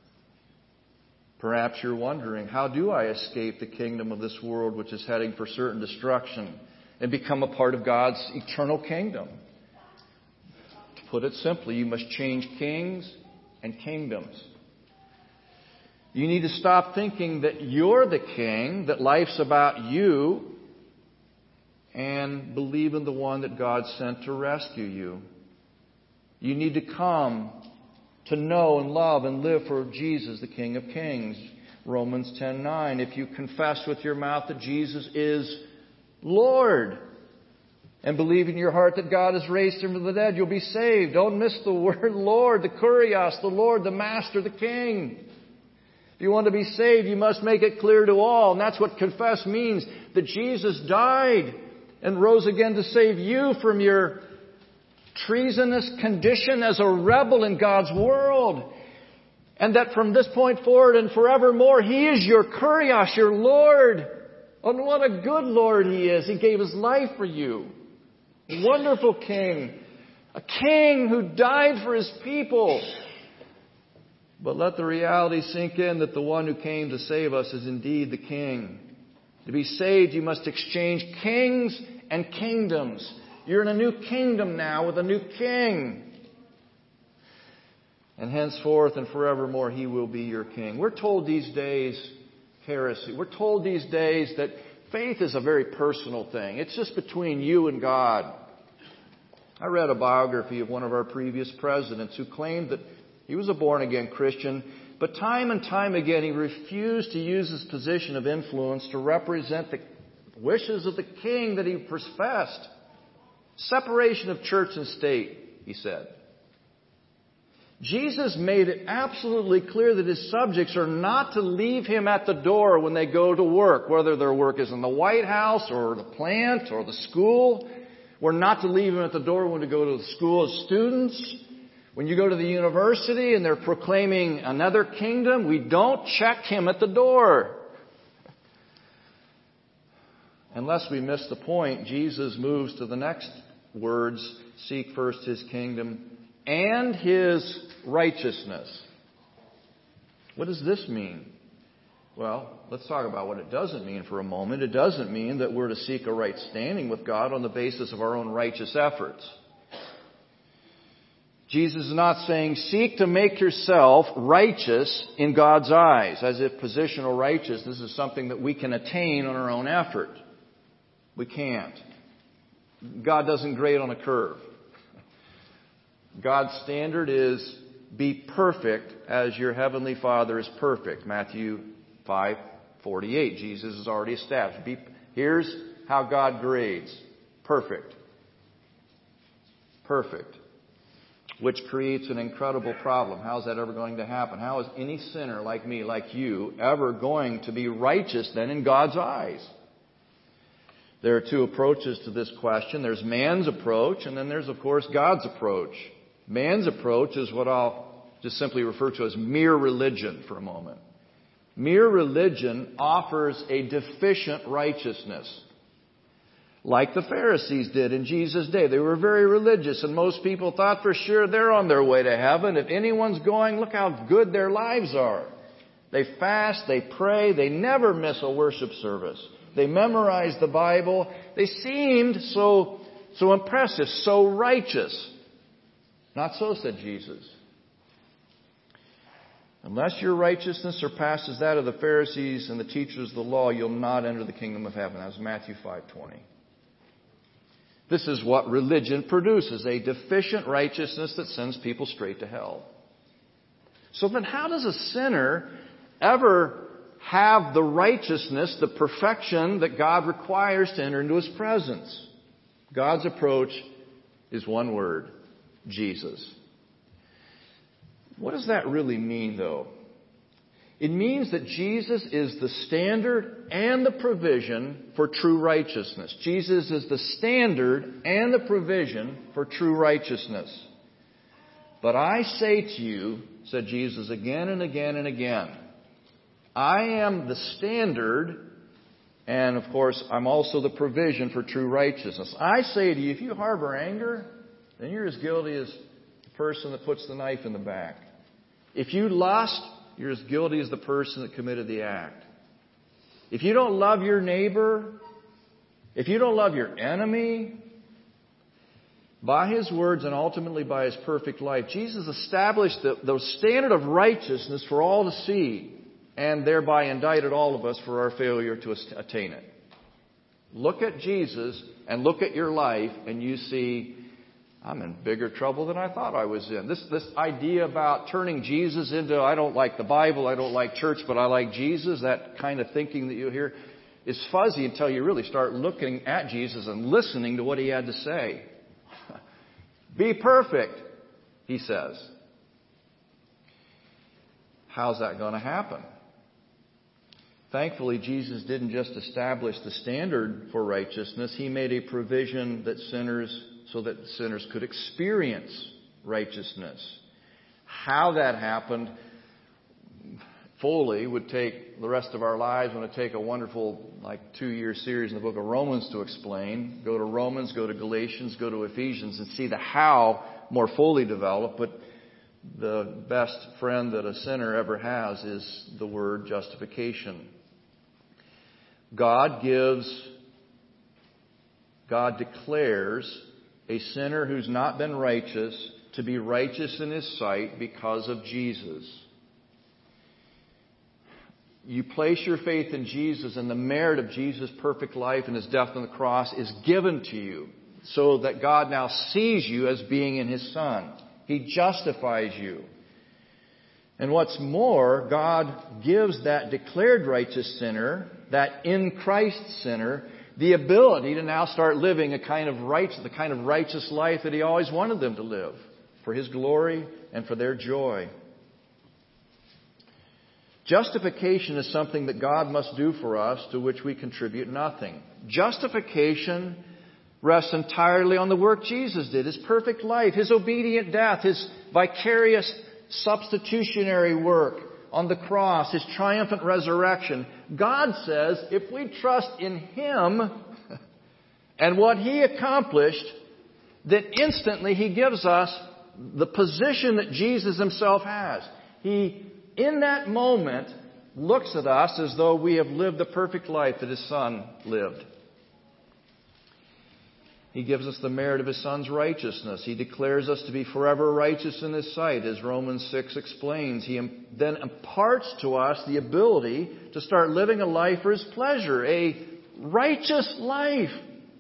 Perhaps you're wondering, how do I escape the kingdom of this world which is heading for certain destruction and become a part of God's eternal kingdom? To put it simply, you must change kings and kingdoms. You need to stop thinking that you're the king, that life's about you, and believe in the one that God sent to rescue you. You need to come to know and love and live for Jesus, the King of Kings. Romans ten nine. If you confess with your mouth that Jesus is Lord and believe in your heart that God has raised Him from the dead, you'll be saved. Don't miss the word Lord, the Kurios, the Lord, the Master, the King. If you want to be saved, you must make it clear to all. And that's what confess means. That Jesus died and rose again to save you from your treasonous condition as a rebel in God's world. And that from this point forward and forevermore, He is your Kurios, your Lord. And what a good Lord He is. He gave His life for you. A wonderful King. A King who died for His people. But let the reality sink in that the one who came to save us is indeed the King. To be saved, you must exchange kings and kingdoms. You're in a new kingdom now with a new king. And henceforth and forevermore, He will be your King. We're told these days, heresy, we're told these days that faith is a very personal thing. It's just between you and God. I read a biography of one of our previous presidents who claimed that he was a born-again Christian, but time and time again he refused to use his position of influence to represent the wishes of the king that he professed. Separation of church and state, he said. Jesus made it absolutely clear that his subjects are not to leave him at the door when they go to work, whether their work is in the White House or the plant or the school. We're not to leave him at the door when we go to the school as students. When you go to the university and they're proclaiming another kingdom, we don't check him at the door. Unless we miss the point, Jesus moves to the next words, seek first his kingdom and his righteousness. What does this mean? Well, let's talk about what it doesn't mean for a moment. It doesn't mean that we're to seek a right standing with God on the basis of our own righteous efforts. Jesus is not saying, seek to make yourself righteous in God's eyes, as if positional righteousness is something that we can attain on our own effort. We can't. God doesn't grade on a curve. God's standard is, be perfect as your heavenly Father is perfect. Matthew five forty-eight. Jesus has already established. Be, here's how God grades. Perfect. Perfect. Which creates an incredible problem. How is that ever going to happen? How is any sinner like me, like you, ever going to be righteous then in God's eyes? There are two approaches to this question. There's man's approach, and then there's, of course, God's approach. Man's approach is what I'll just simply refer to as mere religion for a moment. Mere religion offers a deficient righteousness. Like the Pharisees did in Jesus' day. They were very religious, and most people thought for sure they're on their way to heaven. If anyone's going, look how good their lives are. They fast, they pray, they never miss a worship service. They memorize the Bible. They seemed so, so impressive, so righteous. Not so, said Jesus. Unless your righteousness surpasses that of the Pharisees and the teachers of the law, you'll not enter the kingdom of heaven. That was Matthew five twenty. This is what religion produces, a deficient righteousness that sends people straight to hell. So then how does a sinner ever have the righteousness, the perfection that God requires to enter into his presence? God's approach is one word, Jesus. What does that really mean, though? It means that Jesus is the standard and the provision for true righteousness. Jesus is the standard and the provision for true righteousness. But I say to you, said Jesus again and again and again, I am the standard, and of course, I'm also the provision for true righteousness. I say to you, if you harbor anger, then you're as guilty as the person that puts the knife in the back. If you lust, you're as guilty as the person that committed the act. If you don't love your neighbor, if you don't love your enemy, by His words and ultimately by His perfect life, Jesus established the, the standard of righteousness for all to see, and thereby indicted all of us for our failure to attain it. Look at Jesus and look at your life, and you see, I'm in bigger trouble than I thought I was in. This this idea about turning Jesus into, I don't like the Bible, I don't like church, but I like Jesus, that kind of thinking that you hear is fuzzy until you really start looking at Jesus and listening to what He had to say. Be perfect, He says. How's that going to happen? Thankfully, Jesus didn't just establish the standard for righteousness. He made a provision that sinners, so that sinners could experience righteousness. How that happened fully would take the rest of our lives. It would take a wonderful, like, two-year series in the book of Romans to explain. Go to Romans, go to Galatians, go to Ephesians, and see the how more fully developed. But the best friend that a sinner ever has is the word justification. God gives, God declares a sinner who's not been righteous to be righteous in His sight because of Jesus. You place your faith in Jesus, and the merit of Jesus' perfect life and His death on the cross is given to you. so that God now sees you as being in His Son. He justifies you. And what's more, God gives that declared righteous sinner, that in Christ sinner, the ability to now start living a kind of righteous, the kind of righteous life that He always wanted them to live, for His glory and for their joy. Justification is something that God must do for us, to which we contribute nothing. Justification rests entirely on the work Jesus did, His perfect life, His obedient death, His vicarious substitutionary work on the cross, His triumphant resurrection. God says if we trust in Him and what He accomplished, that instantly He gives us the position that Jesus Himself has. He, in that moment, looks at us as though we have lived the perfect life that His Son lived. He gives us the merit of His Son's righteousness. He declares us to be forever righteous in His sight, as Romans six explains. He then imparts to us the ability to start living a life for His pleasure, a righteous life.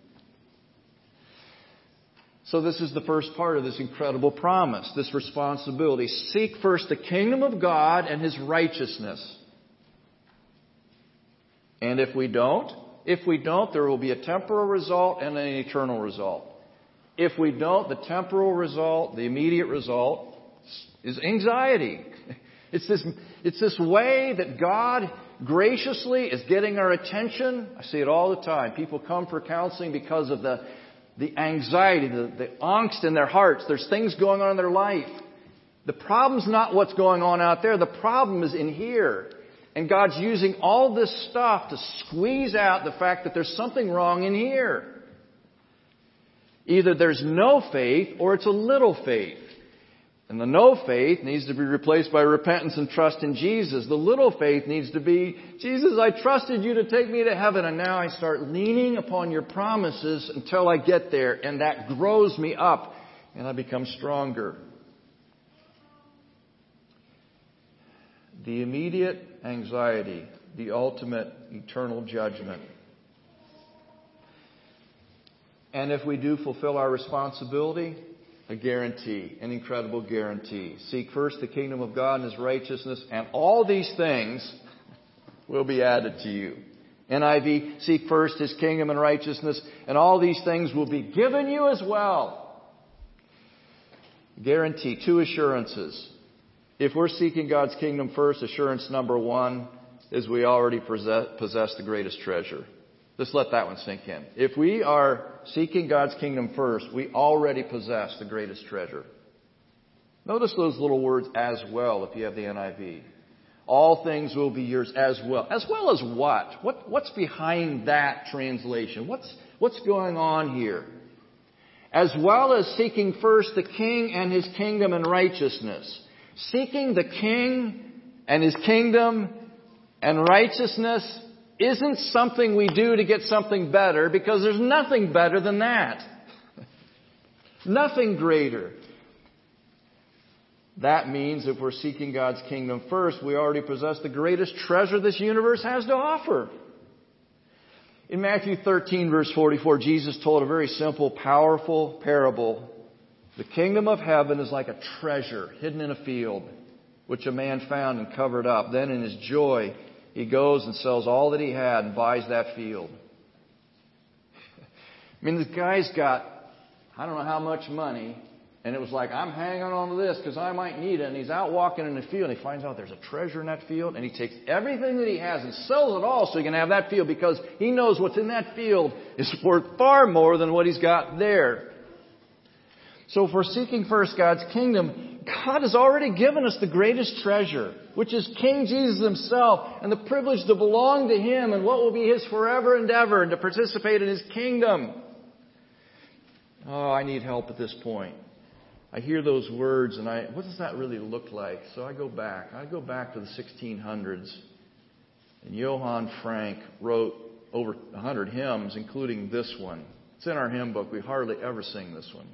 So this is the first part of this incredible promise, this responsibility. Seek first the kingdom of God and His righteousness. And if we don't, If we don't, there will be a temporal result and an eternal result. If we don't, the temporal result, the immediate result, is anxiety. It's this, it's this way that God graciously is getting our attention. I see it all the time. People come for counseling because of the, the anxiety, the, the angst in their hearts. There's things going on in their life. The problem's not what's going on out there. The problem is in here. And God's using all this stuff to squeeze out the fact that there's something wrong in here. Either there's no faith or it's a little faith. And the no faith needs to be replaced by repentance and trust in Jesus. The little faith needs to be, Jesus, I trusted you to take me to heaven, and now I start leaning upon your promises until I get there. And that grows me up and I become stronger. The immediate anxiety, the ultimate eternal judgment. And if we do fulfill our responsibility, a guarantee, an incredible guarantee. Seek first the kingdom of God and His righteousness, and all these things will be added to you. N I V, seek first His kingdom and righteousness, and all these things will be given you as well. Guarantee, two assurances. If we're seeking God's kingdom first, assurance number one is we already possess, possess the greatest treasure. Just let that one sink in. If we are seeking God's kingdom first, we already possess the greatest treasure. Notice those little words, as well, if you have the N I V. All things will be yours as well. As well as what? what what's behind that translation? What's, what's going on here? As well as seeking first the King and His kingdom and righteousness. Seeking the King and His kingdom and righteousness isn't something we do to get something better, because there's nothing better than that. Nothing greater. That means if we're seeking God's kingdom first, we already possess the greatest treasure this universe has to offer. In Matthew thirteen, verse forty-four, Jesus told a very simple, powerful parable. The kingdom of heaven is like a treasure hidden in a field, which a man found and covered up. Then in his joy, he goes and sells all that he had and buys that field. I mean, this guy's got, I don't know how much money, and it was like, I'm hanging on to this because I might need it. And he's out walking in the field, and he finds out there's a treasure in that field, and he takes everything that he has and sells it all so he can have that field, because he knows what's in that field is worth far more than what he's got there. So if we're seeking first God's kingdom, God has already given us the greatest treasure, which is King Jesus Himself, and the privilege to belong to Him and what will be His forever and ever, and to participate in His kingdom. Oh, I need help at this point. I hear those words, and I, what does that really look like? So I go back. I go back to the sixteen hundreds. And Johann Frank wrote over one hundred hymns, including this one. It's in our hymn book. We hardly ever sing this one.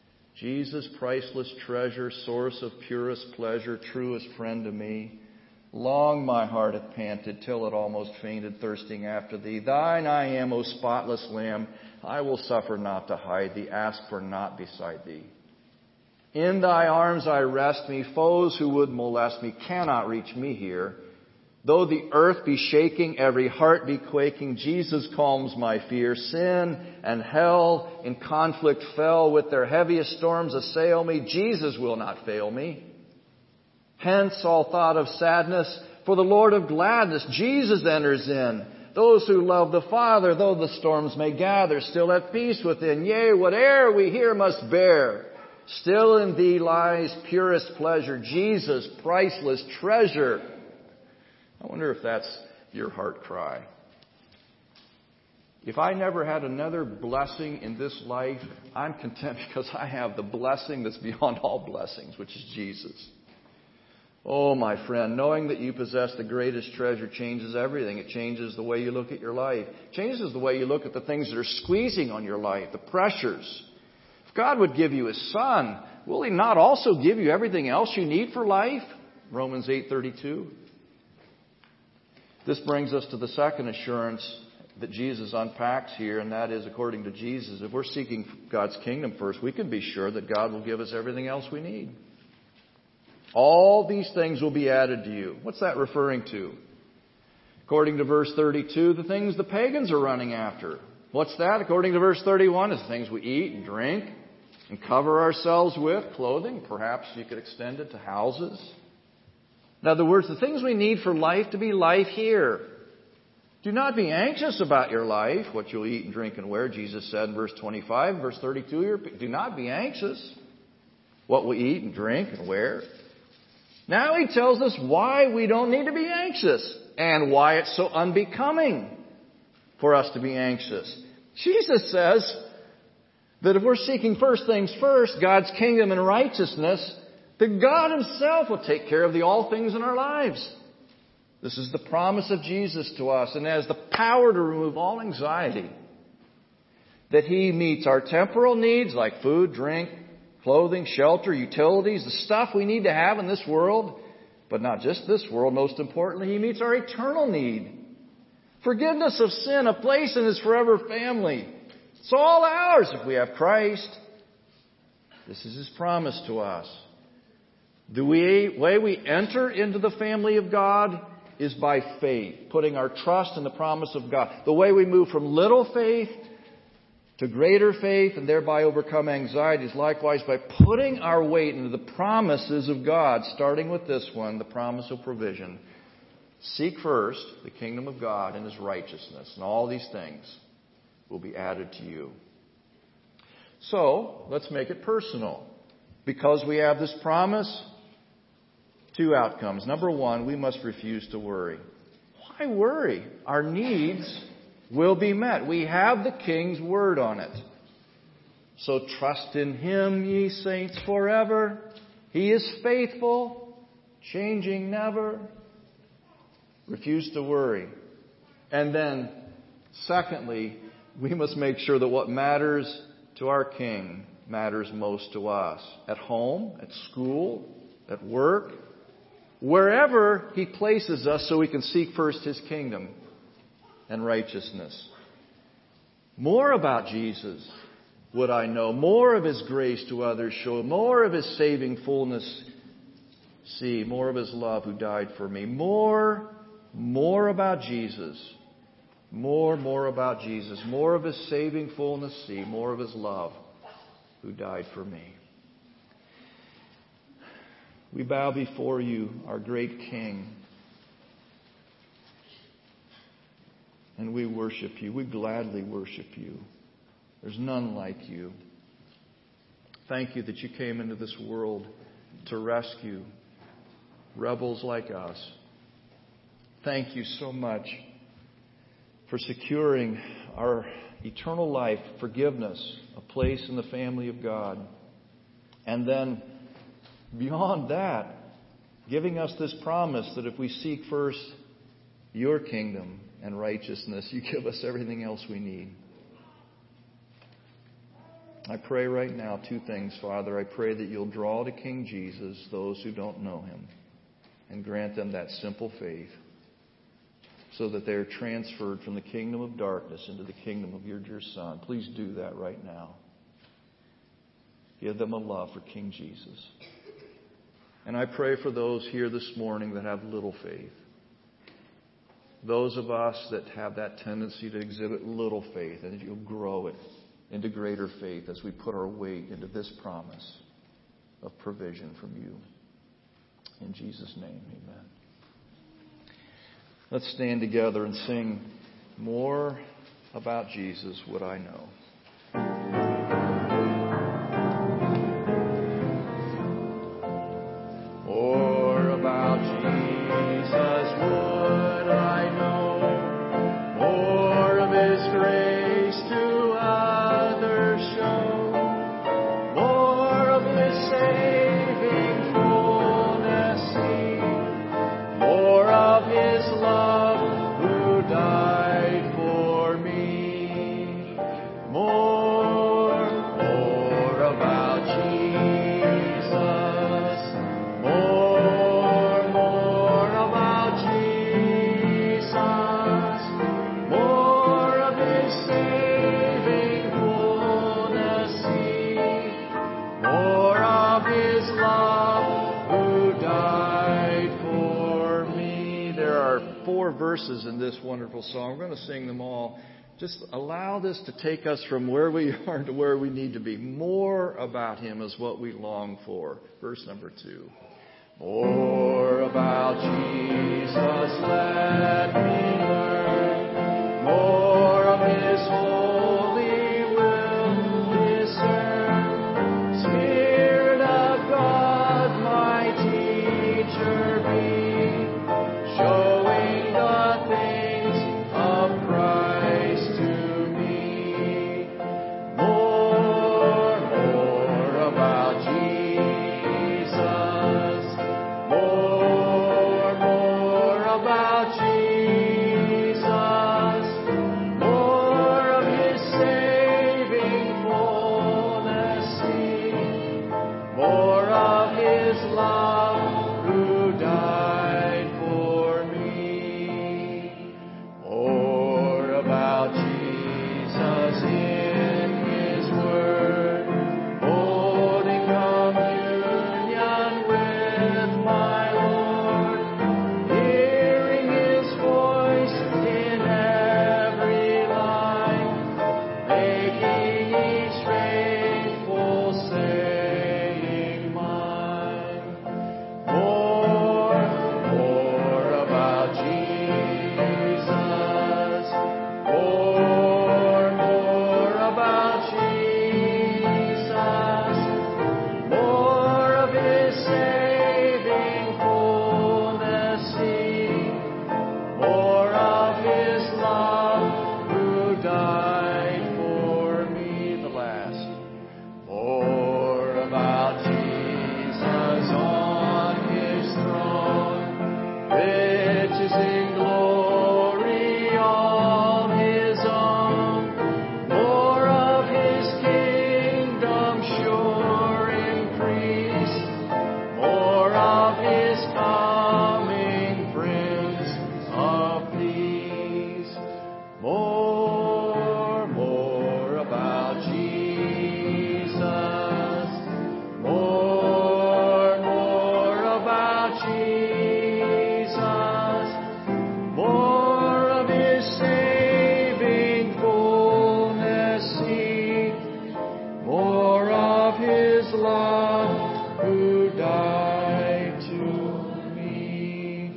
Jesus, priceless treasure, source of purest pleasure, truest friend to me. Long my heart hath panted, till it almost fainted, thirsting after thee. Thine I am, O spotless Lamb. I will suffer not to hide thee, ask for naught beside thee. In thy arms I rest me. Foes who would molest me cannot reach me here. Though the earth be shaking, every heart be quaking, Jesus calms my fear. Sin and hell in conflict fell, with their heaviest storms assail me. Jesus will not fail me. Hence all thought of sadness, for the Lord of gladness, Jesus enters in. Those who love the Father, though the storms may gather, still at peace within. Yea, whate'er we here must bear, still in thee lies purest pleasure. Jesus, priceless treasure. I wonder if that's your heart cry. If I never had another blessing in this life, I'm content because I have the blessing that's beyond all blessings, which is Jesus. Oh, my friend, knowing that you possess the greatest treasure changes everything. It changes the way you look at your life. It changes the way you look at the things that are squeezing on your life, the pressures. If God would give you His Son, will He not also give you everything else you need for life? Romans eight thirty-two. This brings us to the second assurance that Jesus unpacks here, and that is, according to Jesus, if we're seeking God's kingdom first, we can be sure that God will give us everything else we need. All these things will be added to you. What's that referring to? According to verse thirty-two, the things the pagans are running after. What's that? According to verse thirty-one, it's the things we eat and drink and cover ourselves with, clothing. Perhaps you could extend it to houses. In other words, the things we need for life to be life here. Do not be anxious about your life, what you'll eat and drink and wear. Jesus said in verse twenty-five, verse thirty-two here, do not be anxious what we eat and drink and wear. Now He tells us why we don't need to be anxious and why it's so unbecoming for us to be anxious. Jesus says that if we're seeking first things first, God's kingdom and righteousness, that God Himself will take care of the all things in our lives. This is the promise of Jesus to us, and has the power to remove all anxiety. That He meets our temporal needs like food, drink, clothing, shelter, utilities, the stuff we need to have in this world, but not just this world. Most importantly, He meets our eternal need. Forgiveness of sin, a place in His forever family. It's all ours if we have Christ. This is His promise to us. The way we enter into the family of God is by faith, putting our trust in the promise of God. The way we move from little faith to greater faith and thereby overcome anxieties, likewise by putting our weight into the promises of God, starting with this one, the promise of provision. Seek first the kingdom of God and His righteousness, and all these things will be added to you. So, let's make it personal. Because we have this promise, two outcomes. Number one, we must refuse to worry. Why worry? Our needs will be met. We have the King's word on it. So trust in Him, ye saints, forever. He is faithful, changing never. Refuse to worry. And then, secondly, we must make sure that what matters to our King matters most to us. At home, at school, at work, wherever He places us, so we can seek first His kingdom and righteousness. More about Jesus would I know. More of His grace to others show. More of His saving fullness see. More of His love who died for me. More, more about Jesus. More, more about Jesus. More of His saving fullness see. More of His love who died for me. We bow before You, our great King. And we worship You. We gladly worship You. There's none like You. Thank You that You came into this world to rescue rebels like us. Thank You so much for securing our eternal life, forgiveness, a place in the family of God. And then, beyond that, giving us this promise that if we seek first Your kingdom and righteousness, You give us everything else we need. I pray right now two things, Father. I pray that You'll draw to King Jesus those who don't know Him. and grant them that simple faith so that they are transferred from the kingdom of darkness into the kingdom of your dear Son. Please do that right now. Give them a love for King Jesus. And I pray for those here this morning that have little faith. Those of us that have that tendency to exhibit little faith, and that you'll grow it into greater faith as we put our weight into this promise of provision from you. In Jesus' name, amen. Let's stand together and sing More About Jesus Would I Know. More about Jesus would I know, more of His grace to others show, more of His saving fullness see, more of His love who died for me, more, more about Jesus, more, more about Jesus, more of His saving fullness see, more of His love who died for me. There are four verses in this wonderful song. We're going to sing them all. Just allow this to take us from where we are to where we need to be. More about Him is what we long for. Verse number two. More about Jesus let me learn, more of His holy will discern. Spirit of God, my teacher be, showing the things of Christ to me. More, more about Jesus, more, more about Jesus, more of His saving fullness see, more of His love who died for me. More about Jesus in His word, holding communion with my Lord, hearing His voice in every line, making each faithful saying mine. More, more about Jesus, more, more about Jesus, more of His saving fullness see, more of His love who died for me. The last. More about Jesus on His throne, riches in glory all His own, more of His kingdom sure increase, more of His coming Prince of Peace. More, more about Jesus, more, more about Jesus, more of His saving fullness see, more of His love who died to me.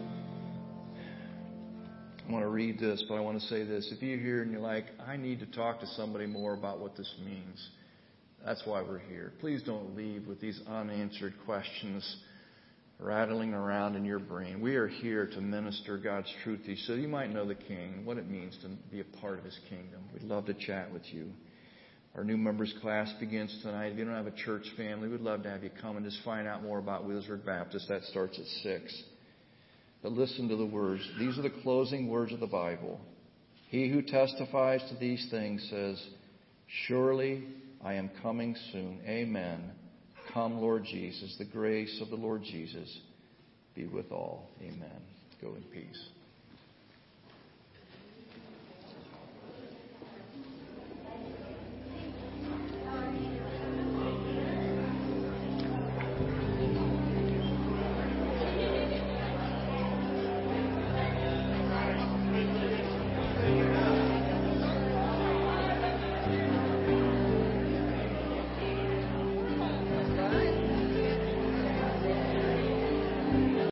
I want to read this, but I want to say this. If you're here and you're like, I need to talk to somebody more about what this means, that's why we're here. Please don't leave with these unanswered questions rattling around in your brain. We are here to minister God's truth to you so you might know the King, what it means to be a part of His kingdom. We'd love to chat with you. Our new members class begins tonight. If you don't have a church family, we'd love to have you come and just find out more about Wheelsburg Baptist. That starts at six. But listen to the words. These are the closing words of the Bible. He who testifies to these things says, surely I am coming soon. Amen. Come, Lord Jesus. The grace of the Lord Jesus be with all. Amen. Go in peace.